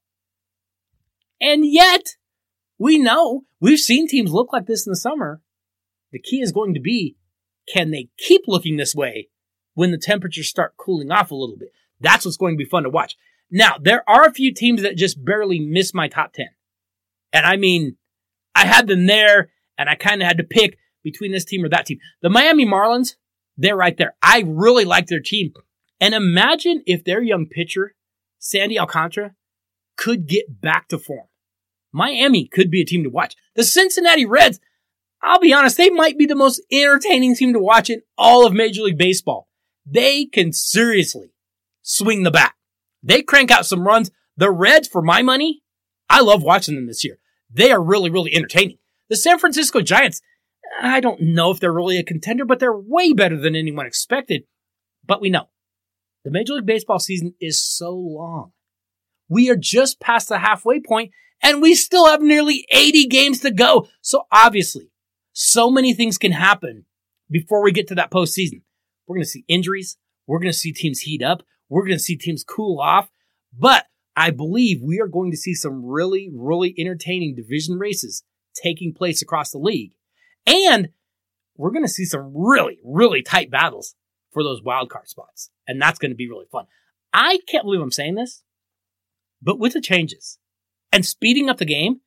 Speaker 1: And yet, we know, we've seen teams look like this in the summer. The key is going to be, can they keep looking this way when the temperatures start cooling off a little bit? That's what's going to be fun to watch. Now, there are a few teams that just barely missed my top ten. And I mean, I had them there, and I kind of had to pick between this team or that team. The Miami Marlins, they're right there. I really like their team. And imagine if their young pitcher, Sandy Alcantara, could get back to form. Miami could be a team to watch. The Cincinnati Reds, I'll be honest, they might be the most entertaining team to watch in all of Major League Baseball. They can seriously swing the bat. They crank out some runs. The Reds, for my money, I love watching them this year. They are really, really entertaining. The San Francisco Giants, I don't know if they're really a contender, but they're way better than anyone expected. But we know the Major League Baseball season is so long. We are just past the halfway point, and we still have nearly eighty games to go. So obviously, so many things can happen before we get to that postseason. We're going to see injuries. We're going to see teams heat up. We're going to see teams cool off. But I believe we are going to see some really, really entertaining division races taking place across the league. And we're going to see some really, really tight battles for those wild card spots. And that's going to be really fun. I can't believe I'm saying this, but with the changes and speeding up the game,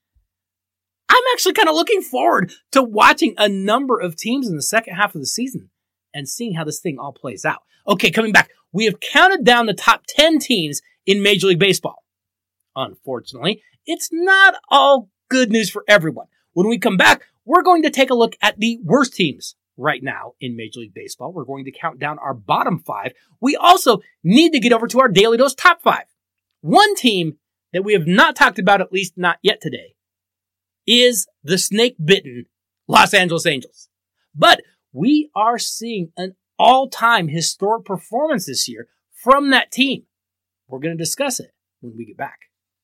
Speaker 1: I'm actually kind of looking forward to watching a number of teams in the second half of the season and seeing how this thing all plays out. Okay, coming back, we have counted down the top ten teams in Major League Baseball. Unfortunately, it's not all good news for everyone. When we come back, we're going to take a look at the worst teams right now in Major League Baseball. We're going to count down our bottom five. We also need to get over to our Daily Dose top five. One team that we have not talked about, at least not yet today, is the snake-bitten Los Angeles Angels. But we are seeing an all-time historic performance this year from that team. We're going to discuss it when we get back.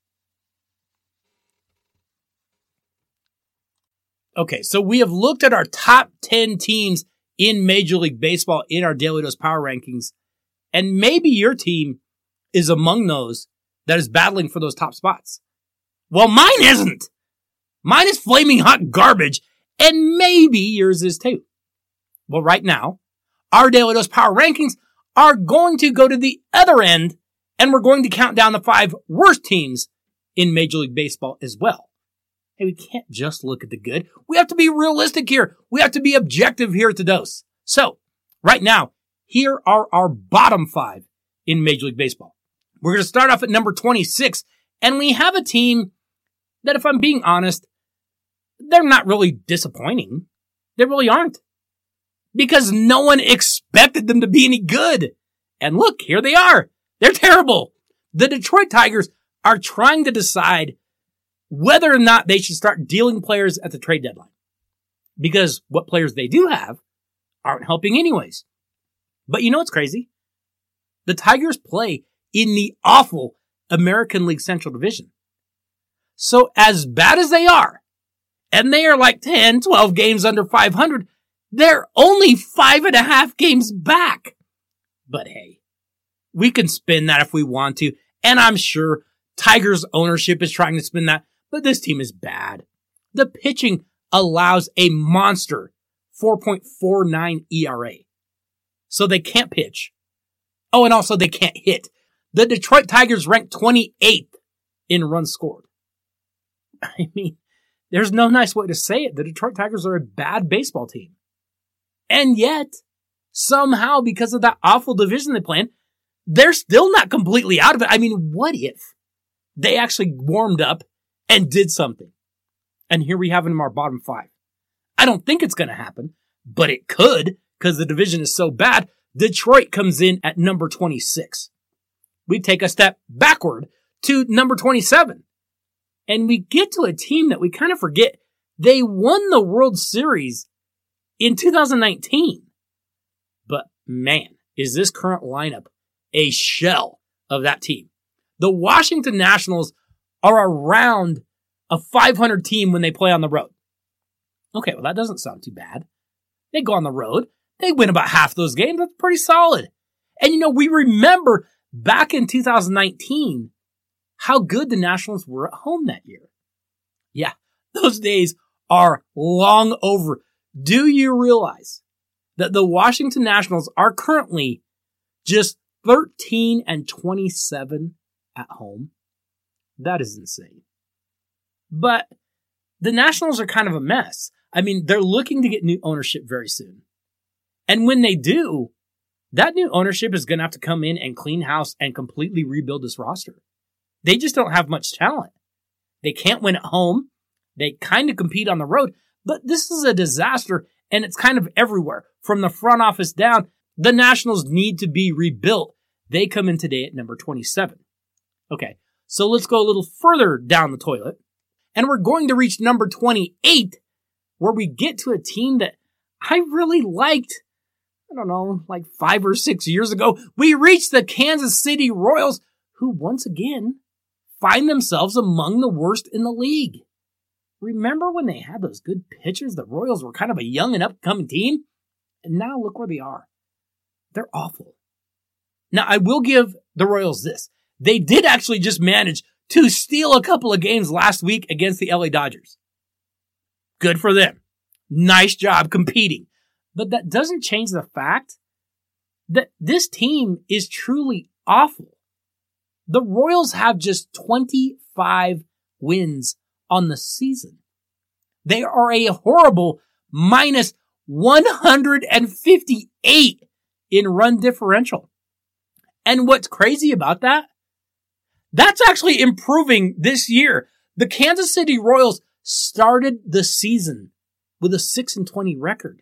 Speaker 1: Okay, so we have looked at our top ten teams in Major League Baseball in our Daily Dose Power Rankings, and maybe your team is among those that is battling for those top spots. Well, mine isn't. Mine is flaming hot garbage, and maybe yours is too. Well, right now, our Daily Dose Power Rankings are going to go to the other end, and we're going to count down the five worst teams in Major League Baseball as well. Hey, we can't just look at the good. We have to be realistic here. We have to be objective here at the Dose. So, right now, here are our bottom five in Major League Baseball. We're going to start off at number twenty-six, and we have a team that, if I'm being honest, they're not really disappointing. They really aren't. Because no one expected them to be any good. And look, here they are. They're terrible. The Detroit Tigers are trying to decide whether or not they should start dealing players at the trade deadline. Because what players they do have aren't helping anyways. But you know what's crazy? The Tigers play in the awful American League Central Division. So as bad as they are, and they are like ten, twelve games under five hundred, they're only five and a half games back. But hey, we can spin that if we want to. And I'm sure Tigers ownership is trying to spin that. But this team is bad. The pitching allows a monster four point four nine E R A. So they can't pitch. Oh, and also they can't hit. The Detroit Tigers rank twenty-eighth in runs scored. I mean, there's no nice way to say it. The Detroit Tigers are a bad baseball team. And yet, somehow, because of that awful division they play in, they're still not completely out of it. I mean, what if they actually warmed up and did something? And here we have them in our bottom five. I don't think it's going to happen, but it could because the division is so bad. Detroit comes in at number twenty-six. We take a step backward to number twenty-seven. And we get to a team that we kind of forget. They won the World Series in two thousand nineteen. But man, is this current lineup a shell of that team. The Washington Nationals are around a five hundred team when they play on the road. Okay, well, that doesn't sound too bad. They go on the road. They win about half those games. That's pretty solid. And, you know, we remember back in two thousand nineteen how good the Nationals were at home that year. Yeah, those days are long over. Do you realize that the Washington Nationals are currently just thirteen and twenty-seven at home? That is insane. But the Nationals are kind of a mess. I mean, they're looking to get new ownership very soon. And when they do, that new ownership is going to have to come in and clean house and completely rebuild this roster. They just don't have much talent. They can't win at home. They kind of compete on the road. But this is a disaster, and it's kind of everywhere. From the front office down, the Nationals need to be rebuilt. They come in today at number twenty-seven. Okay, so let's go a little further down the toilet. And we're going to reach number twenty-eight, where we get to a team that I really liked, I don't know, like five or six years ago. We reached the Kansas City Royals, who once again find themselves among the worst in the league. Remember when they had those good pitchers? The Royals were kind of a young and upcoming team. And now look where they are. They're awful. Now, I will give the Royals this. They did actually just manage to steal a couple of games last week against the L A Dodgers. Good for them. Nice job competing. But that doesn't change the fact that this team is truly awful. The Royals have just twenty-five wins on the season. They are a horrible minus one hundred fifty-eight in run differential. And what's crazy about that? That's actually improving this year. The Kansas City Royals started the season with a six and twenty record.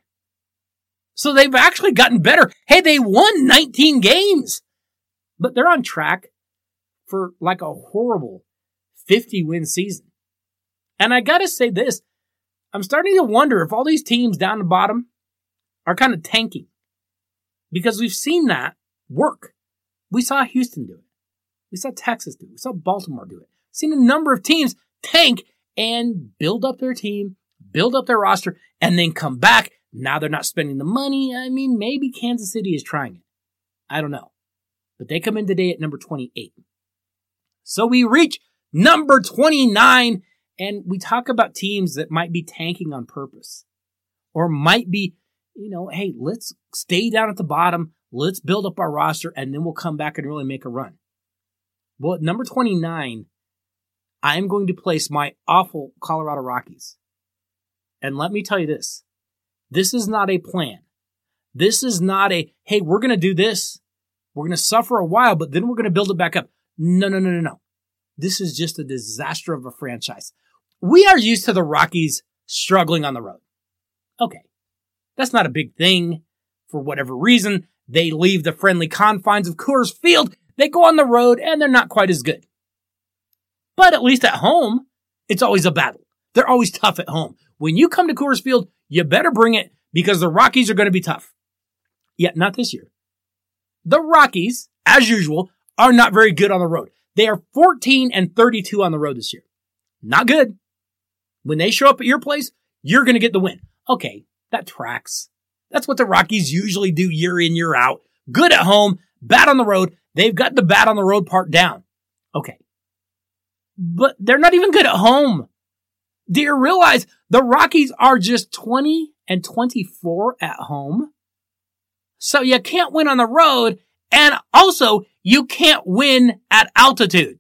Speaker 1: So they've actually gotten better. Hey, they won nineteen games, but they're on track for like a horrible fifty-win season. And I gotta say this, I'm starting to wonder if all these teams down the bottom are kind of tanking. Because we've seen that work. We saw Houston do it. We saw Texas do it. We saw Baltimore do it. We've seen a number of teams tank and build up their team, build up their roster, and then come back. Now they're not spending the money. I mean, maybe Kansas City is trying it. I don't know. But they come in today at number twenty-eight. So we reach number twenty-nine, and we talk about teams that might be tanking on purpose. Or might be, you know, hey, let's stay down at the bottom. Let's build up our roster, and then we'll come back and really make a run. Well, at number twenty-nine, I am going to place my awful Colorado Rockies. And let me tell you this. This is not a plan. This is not a, hey, we're going to do this. We're going to suffer a while, but then we're going to build it back up. No, no, no, no, no. This is just a disaster of a franchise. We are used to the Rockies struggling on the road. Okay. That's not a big thing. For whatever reason, they leave the friendly confines of Coors Field. They go on the road, and they're not quite as good. But at least at home, it's always a battle. They're always tough at home. When you come to Coors Field, you better bring it because the Rockies are going to be tough. Yet not this year. The Rockies, as usual, are not very good on the road. They are fourteen and thirty-two on the road this year. Not good. When they show up at your place, you're going to get the win. Okay, that tracks. That's what the Rockies usually do year in, year out. Good at home, bad on the road. They've got the bad on the road part down. Okay. But they're not even good at home. Do you realize the Rockies are just twenty and twenty-four at home? So you can't win on the road, and also you can't win at altitude.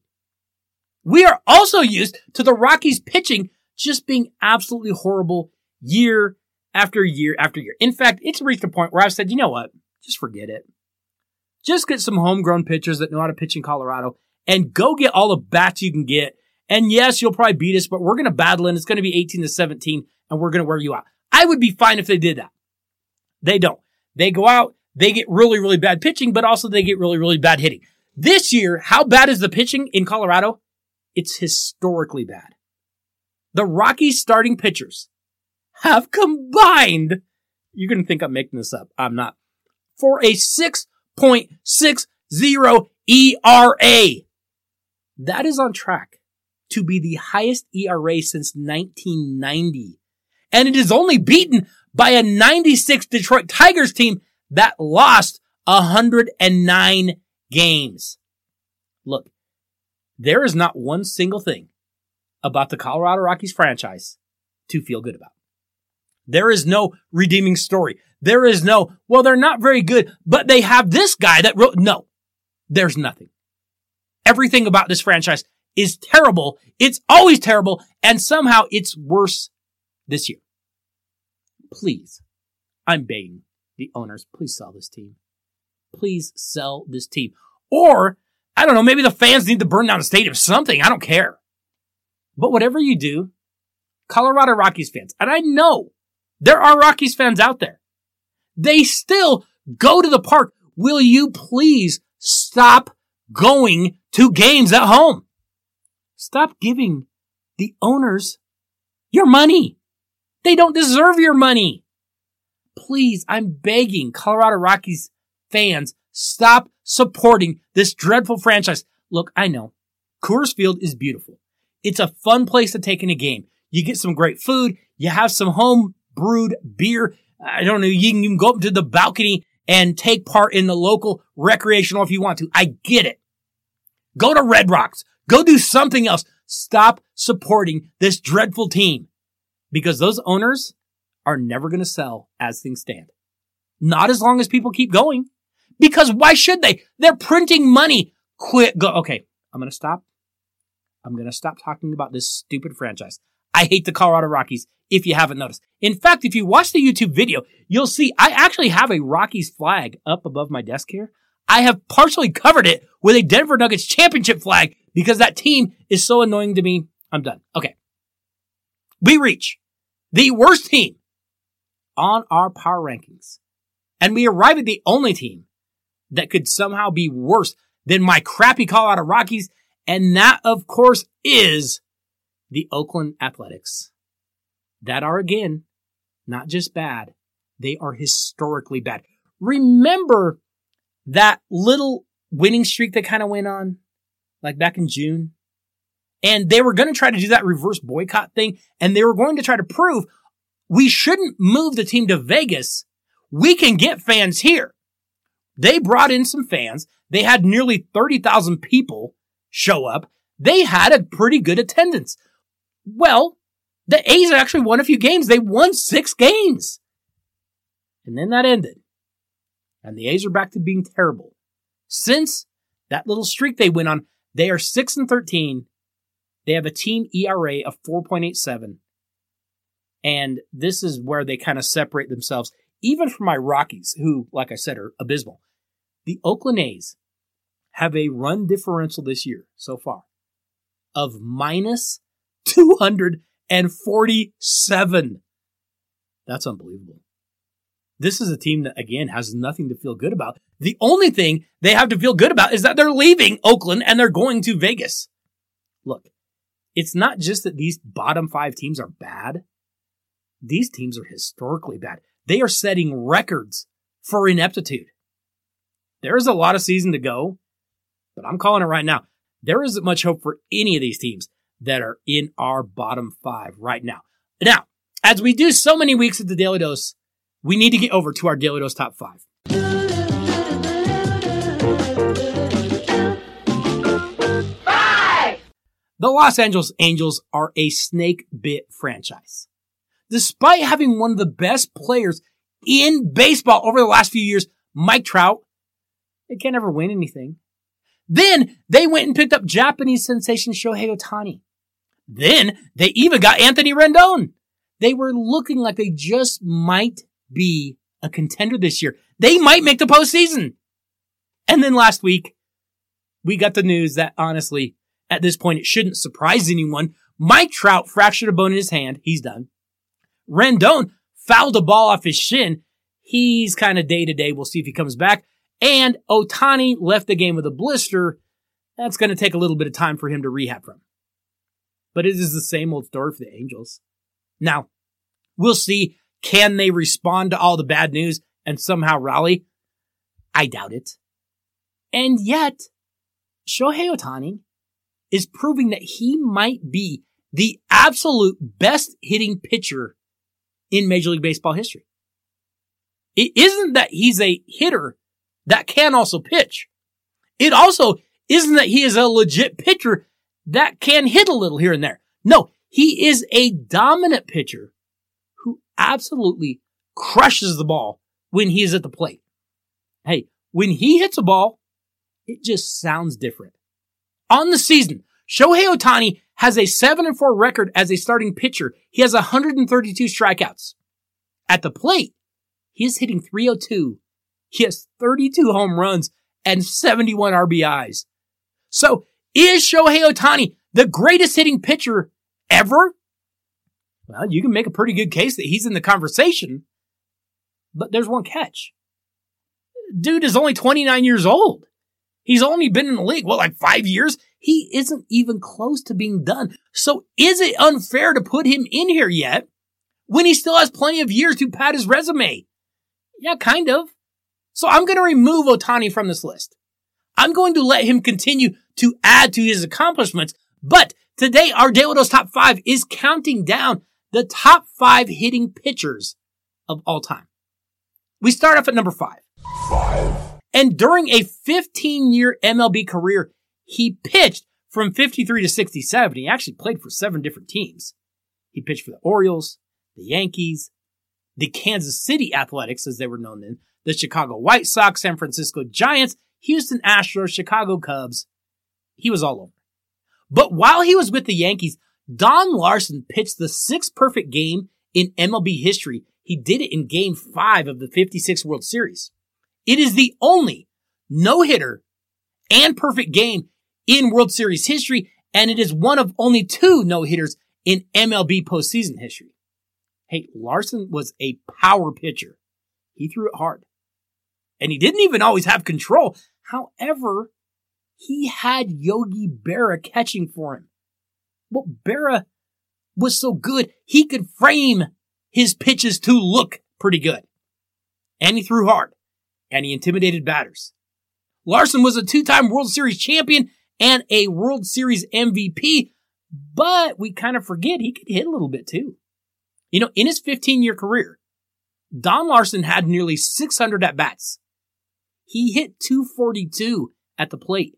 Speaker 1: We are also used to the Rockies pitching just being absolutely horrible year after year after year. In fact, it's reached a point where I've said, you know what? Just forget it. Just get some homegrown pitchers that know how to pitch in Colorado and go get all the bats you can get. And yes, you'll probably beat us, but we're going to battle and it's going to be eighteen to seventeen and we're going to wear you out. I would be fine if they did that. They don't. They go out, they get really, really bad pitching, but also they get really, really bad hitting. This year, how bad is the pitching in Colorado? It's historically bad. The Rockies starting pitchers have combined, you're going to think I'm making this up. I'm not. For a six point six oh E R A. That is on track to be the highest E R A since nineteen ninety. And it is only beaten by a ninety-six Detroit Tigers team that lost one hundred nine games. Look, there is not one single thing about the Colorado Rockies franchise to feel good about. There is no redeeming story. There is no, well, they're not very good, but they have this guy that wrote, no, there's nothing. Everything about this franchise is terrible. It's always terrible. And somehow it's worse this year. Please, I'm begging the owners, please sell this team. Please sell this team. Or, I don't know, maybe the fans need to burn down the stadium, something. I don't care. But whatever you do, Colorado Rockies fans, and I know there are Rockies fans out there, they still go to the park. Will you please stop going to games at home? Stop giving the owners your money. They don't deserve your money. Please, I'm begging Colorado Rockies fans, stop supporting this dreadful franchise. Look, I know Coors Field is beautiful. It's a fun place to take in a game. You get some great food. You have some home brewed beer. I don't know. You can, you can go up to the balcony and take part in the local recreational if you want to. I get it. Go to Red Rocks. Go do something else. Stop supporting this dreadful team because those owners are never going to sell as things stand. Not as long as people keep going. Because why should they? They're printing money. Quit. Go. Okay, I'm going to stop. I'm going to stop talking about this stupid franchise. I hate the Colorado Rockies, if you haven't noticed. In fact, if you watch the YouTube video, you'll see I actually have a Rockies flag up above my desk here. I have partially covered it with a Denver Nuggets championship flag because that team is so annoying to me. I'm done. Okay. We reach the worst team on our power rankings. And we arrive at the only team that could somehow be worse than my crappy Colorado Rockies. And that, of course, is the Oakland Athletics. That are, again, not just bad. They are historically bad. Remember that little winning streak that kind of went on, like back in June? And they were going to try to do that reverse boycott thing, and they were going to try to prove we shouldn't move the team to Vegas. We can get fans here. They brought in some fans. They had nearly thirty thousand people show up. They had a pretty good attendance. Well, the A's actually won a few games. They won six games. And then that ended. And the A's are back to being terrible. Since that little streak they went on, they are six and thirteen. They have a team E R A of four point eight seven. And this is where they kind of separate themselves. even for my Rockies, who, like I said, are abysmal, the Oakland A's have a run differential this year so far of minus two hundred forty-seven. That's unbelievable. This is a team that, again, has nothing to feel good about. The only thing they have to feel good about is that they're leaving Oakland and they're going to Vegas. Look, it's not just that these bottom five teams are bad. These teams are historically bad. They are setting records for ineptitude. There is a lot of season to go, but I'm calling it right now. There isn't much hope for any of these teams that are in our bottom five right now. Now, as we do so many weeks at the Daily Dose, we need to get over to our Daily Dose top five.
Speaker 2: Five!
Speaker 1: The Los Angeles Angels are a snake-bit franchise. Despite having one of the best players in baseball over the last few years, Mike Trout, they can't ever win anything. Then they went and picked up Japanese sensation Shohei Ohtani. Then they even got Anthony Rendon. They were looking like they just might be a contender this year. They might make the postseason. And then last week, we got the news that honestly, at this point, it shouldn't surprise anyone. Mike Trout fractured a bone in his hand. He's done. Rendon fouled a ball off his shin. He's kind of day to day. We'll see if he comes back. And Ohtani left the game with a blister. That's going to take a little bit of time for him to rehab from. But it is the same old story for the Angels. Now, we'll see. Can they respond to all the bad news and somehow rally? I doubt it. And yet, Shohei Ohtani is proving that he might be the absolute best hitting pitcher in Major League Baseball history. It isn't that he's a hitter that can also pitch. It also isn't that he is a legit pitcher that can hit a little here and there. No, he is a dominant pitcher who absolutely crushes the ball when he is at the plate. Hey, when he hits a ball, it just sounds different. On the season, Shohei Ohtani has a seven and four record as a starting pitcher. He has one hundred thirty-two strikeouts. At the plate, he is hitting three oh two. He has thirty-two home runs and seventy-one R B Is. So, is Shohei Ohtani the greatest hitting pitcher ever? Well, you can make a pretty good case that he's in the conversation, but there's one catch. Dude is only twenty-nine years old. He's only been in the league, what, like five years? He isn't even close to being done. So is it unfair to put him in here yet when he still has plenty of years to pad his resume? Yeah, kind of. So I'm going to remove Ohtani from this list. I'm going to let him continue to add to his accomplishments. But today, our Daily Dose Top five is counting down the top five hitting pitchers of all time. We start off at number five. Five. And during a fifteen-year M L B career, he pitched from fifty-three to sixty-seven. He actually played for seven different teams. He pitched for the Orioles, the Yankees, the Kansas City Athletics, as they were known then, the Chicago White Sox, San Francisco Giants, Houston Astros, Chicago Cubs. He was all over. But while he was with the Yankees, Don Larson pitched the sixth perfect game in M L B history. He did it in Game five of the fifty-six World Series. It is the only no-hitter and perfect game in World Series history, and it is one of only two no-hitters in M L B postseason history. Hey, Larson was a power pitcher. He threw it hard. And he didn't even always have control. However, he had Yogi Berra catching for him. Well, Berra was so good, he could frame his pitches to look pretty good. And he threw hard. And he intimidated batters. Larson was a two-time World Series champion and a World Series M V P, but we kind of forget he could hit a little bit too. You know, in his fifteen-year career, Don Larson had nearly six hundred at-bats. He hit two forty-two at the plate.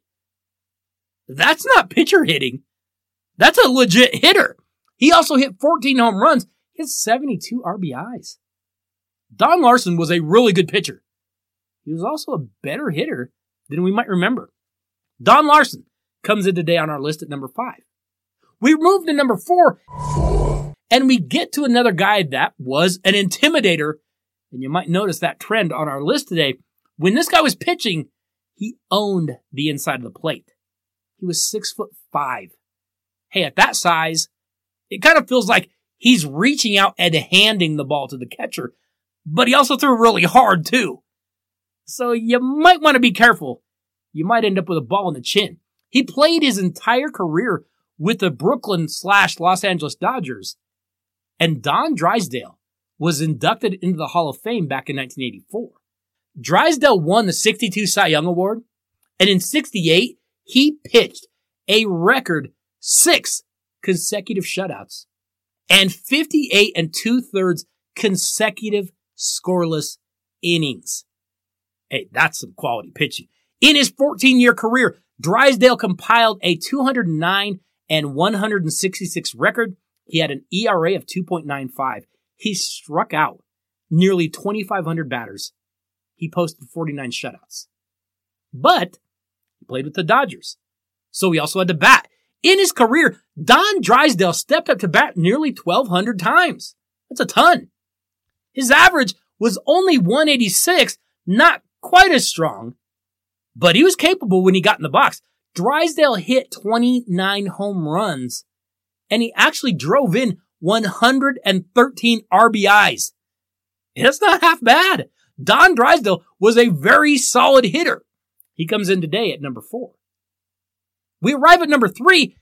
Speaker 1: That's not pitcher hitting. That's a legit hitter. He also hit fourteen home runs. He has seventy-two R B Is. Don Larson was a really good pitcher. He was also a better hitter than we might remember. Don Larson comes in today on our list at number five. We move to number four, and we get to another guy that was an intimidator. And you might notice that trend on our list today. When this guy was pitching, he owned the inside of the plate. He was six foot five. Hey, at that size, it kind of feels like he's reaching out and handing the ball to the catcher, but he also threw really hard too. So you might want to be careful. You might end up with a ball in the chin. He played his entire career with the Brooklyn slash Los Angeles Dodgers. And Don Drysdale was inducted into the Hall of Fame back in nineteen eighty-four. Drysdale won the sixty-two Cy Young Award, and in sixty-eight, he pitched a record six consecutive shutouts and fifty-eight and two-thirds consecutive scoreless innings. Hey, that's some quality pitching. In his fourteen-year career, Drysdale compiled a two hundred nine and one hundred sixty-six record. He had an E R A of two point nine five. He struck out nearly twenty-five hundred batters. He posted forty-nine shutouts. But he played with the Dodgers, so he also had to bat. In his career, Don Drysdale stepped up to bat nearly twelve hundred times. That's a ton. His average was only one eighty-six, not quite as strong, but he was capable when he got in the box. Drysdale hit twenty-nine home runs, and he actually drove in one hundred thirteen R B Is. That's not half bad. Don Drysdale was a very solid hitter. He comes in today at number four. We arrive at number three,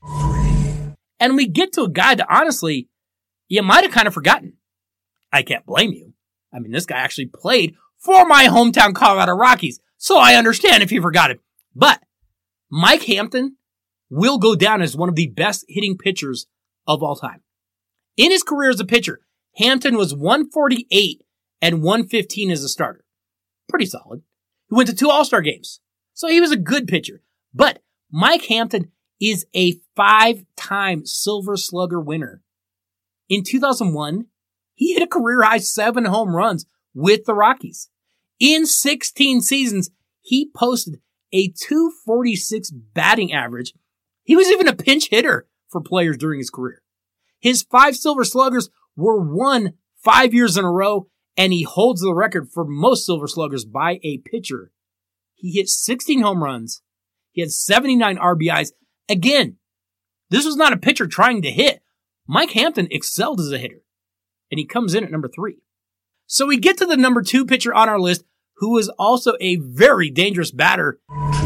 Speaker 1: and we get to a guy that honestly, you might have kind of forgotten. I can't blame you. I mean, this guy actually played for my hometown Colorado Rockies, so I understand if you forgot it. But Mike Hampton will go down as one of the best hitting pitchers of all time. In his career as a pitcher, Hampton was one forty-eight and one fifteen as a starter. Pretty solid. He went to two All-Star games, so he was a good pitcher. But Mike Hampton is a five-time Silver Slugger winner. In two thousand one, he hit a career-high seven home runs with the Rockies. In sixteen seasons, he posted a two forty-six batting average. He was even a pinch hitter for players during his career. His five Silver Sluggers were won five years in a row, and he holds the record for most Silver Sluggers by a pitcher. He hit sixteen home runs. He had seventy-nine R B Is. Again, this was not a pitcher trying to hit. Mike Hampton excelled as a hitter, and he comes in at number three. So we get to the number two pitcher on our list, who was also a very dangerous batter.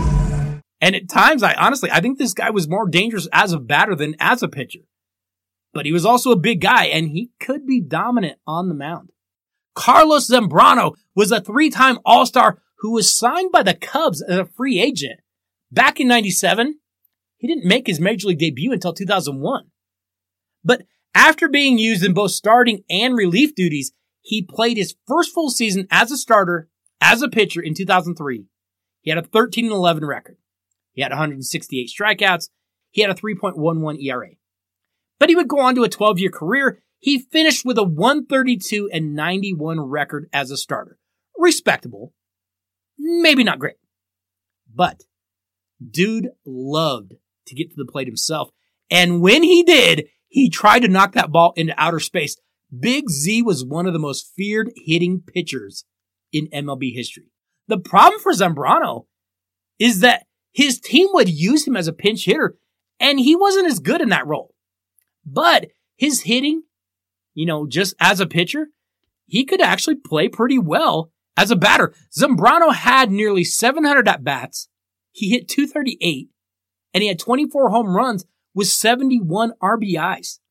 Speaker 1: And at times, I honestly, I think this guy was more dangerous as a batter than as a pitcher. But he was also a big guy, and he could be dominant on the mound. Carlos Zambrano was a three-time All-Star who was signed by the Cubs as a free agent. Back in ninety-seven, he didn't make his Major League debut until two thousand one. But after being used in both starting and relief duties, he played his first full season as a starter, as a pitcher in two thousand three. He had a thirteen and eleven record. He had one hundred sixty-eight strikeouts. He had a three point one one E R A. But he would go on to a twelve-year career. He finished with a one thirty-two and ninety-one record as a starter. Respectable. Maybe not great. But dude loved to get to the plate himself. And when he did, he tried to knock that ball into outer space. Big Z was one of the most feared hitting pitchers in M L B history. The problem for Zambrano is that his team would use him as a pinch hitter, and he wasn't as good in that role. But his hitting, you know, just as a pitcher, he could actually play pretty well as a batter. Zambrano had nearly seven hundred at-bats. He hit two thirty-eight, and he had twenty-four home runs with seventy-one R B Is.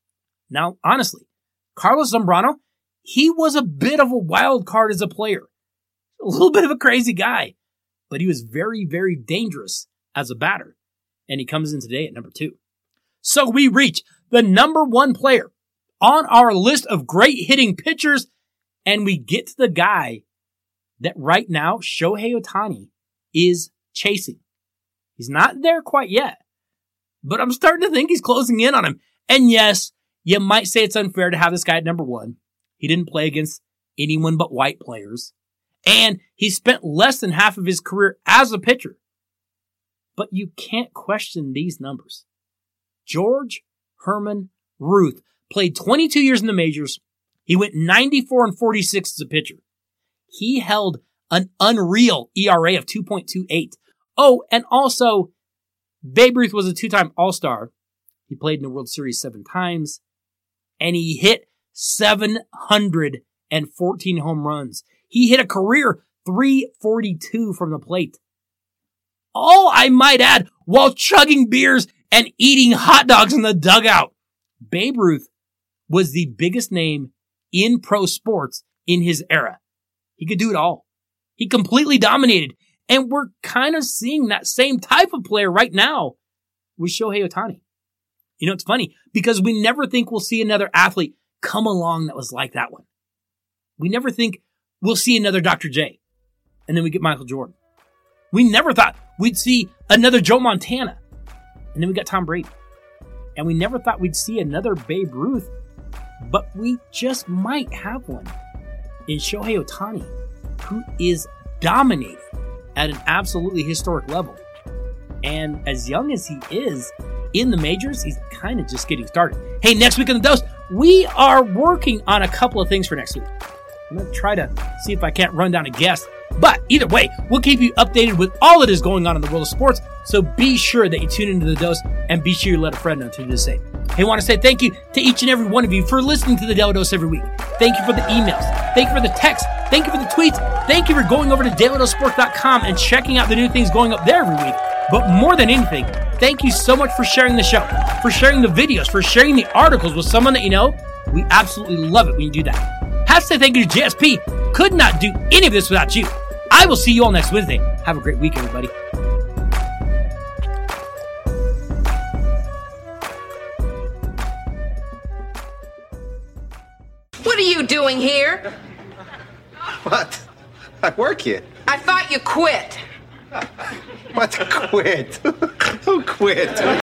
Speaker 1: Now, honestly, Carlos Zambrano, he was a bit of a wild card as a player. A little bit of a crazy guy, but he was very, very dangerous as a batter. And he comes in today at number two. So we reach the number one player on our list of great hitting pitchers, and we get to the guy that right now Shohei Ohtani is chasing. He's not there quite yet, but I'm starting to think he's closing in on him. And yes, you might say it's unfair to have this guy at number one. He didn't play against anyone but white players, and he spent less than half of his career as a pitcher. But you can't question these numbers. George Herman Ruth played twenty-two years in the majors. He went ninety-four and forty-six as a pitcher. he held an unreal E R A of two point two eight. Oh, and also, Babe Ruth was a two-time All-Star. He played in the World Series seven times, and he hit seven hundred fourteen home runs. He hit a career three forty-two from the plate. All, I might add, while chugging beers and eating hot dogs in the dugout. Babe Ruth was the biggest name in pro sports in his era. He could do it all. He completely dominated. And we're kind of seeing that same type of player right now with Shohei Ohtani. You know, it's funny because we never think we'll see another athlete come along that was like that one. We never think we'll see another Doctor J. And then we get Michael Jordan. We never thought we'd see another Joe Montana. And then we got Tom Brady. And we never thought we'd see another Babe Ruth. But we just might have one in Shohei Ohtani, who is dominating at an absolutely historic level. And as young as he is in the majors, he's kind of just getting started. Hey, next week on The Dose, we are working on a couple of things for next week. I'm going to try to see if I can't run down a guest. But either way, we'll keep you updated with all that is going on in the world of sports. So be sure that you tune into The Dose and be sure you let a friend know to do the same. Hey, I want to say thank you to each and every one of you for listening to the Daily Dose every week. Thank you for the emails. Thank you for the texts. Thank you for the tweets. Thank you for going over to daily dose sports dot com and checking out the new things going up there every week. But more than anything, thank you so much for sharing the show, for sharing the videos, for sharing the articles with someone that you know. We absolutely love it when you do that. Have to say thank you to J S P. Could not do any of this without you. I will see you all next Wednesday. Have a great week, everybody.
Speaker 2: What are you doing here?
Speaker 3: What? I work here.
Speaker 2: I thought you quit.
Speaker 3: What, quit? Who quit?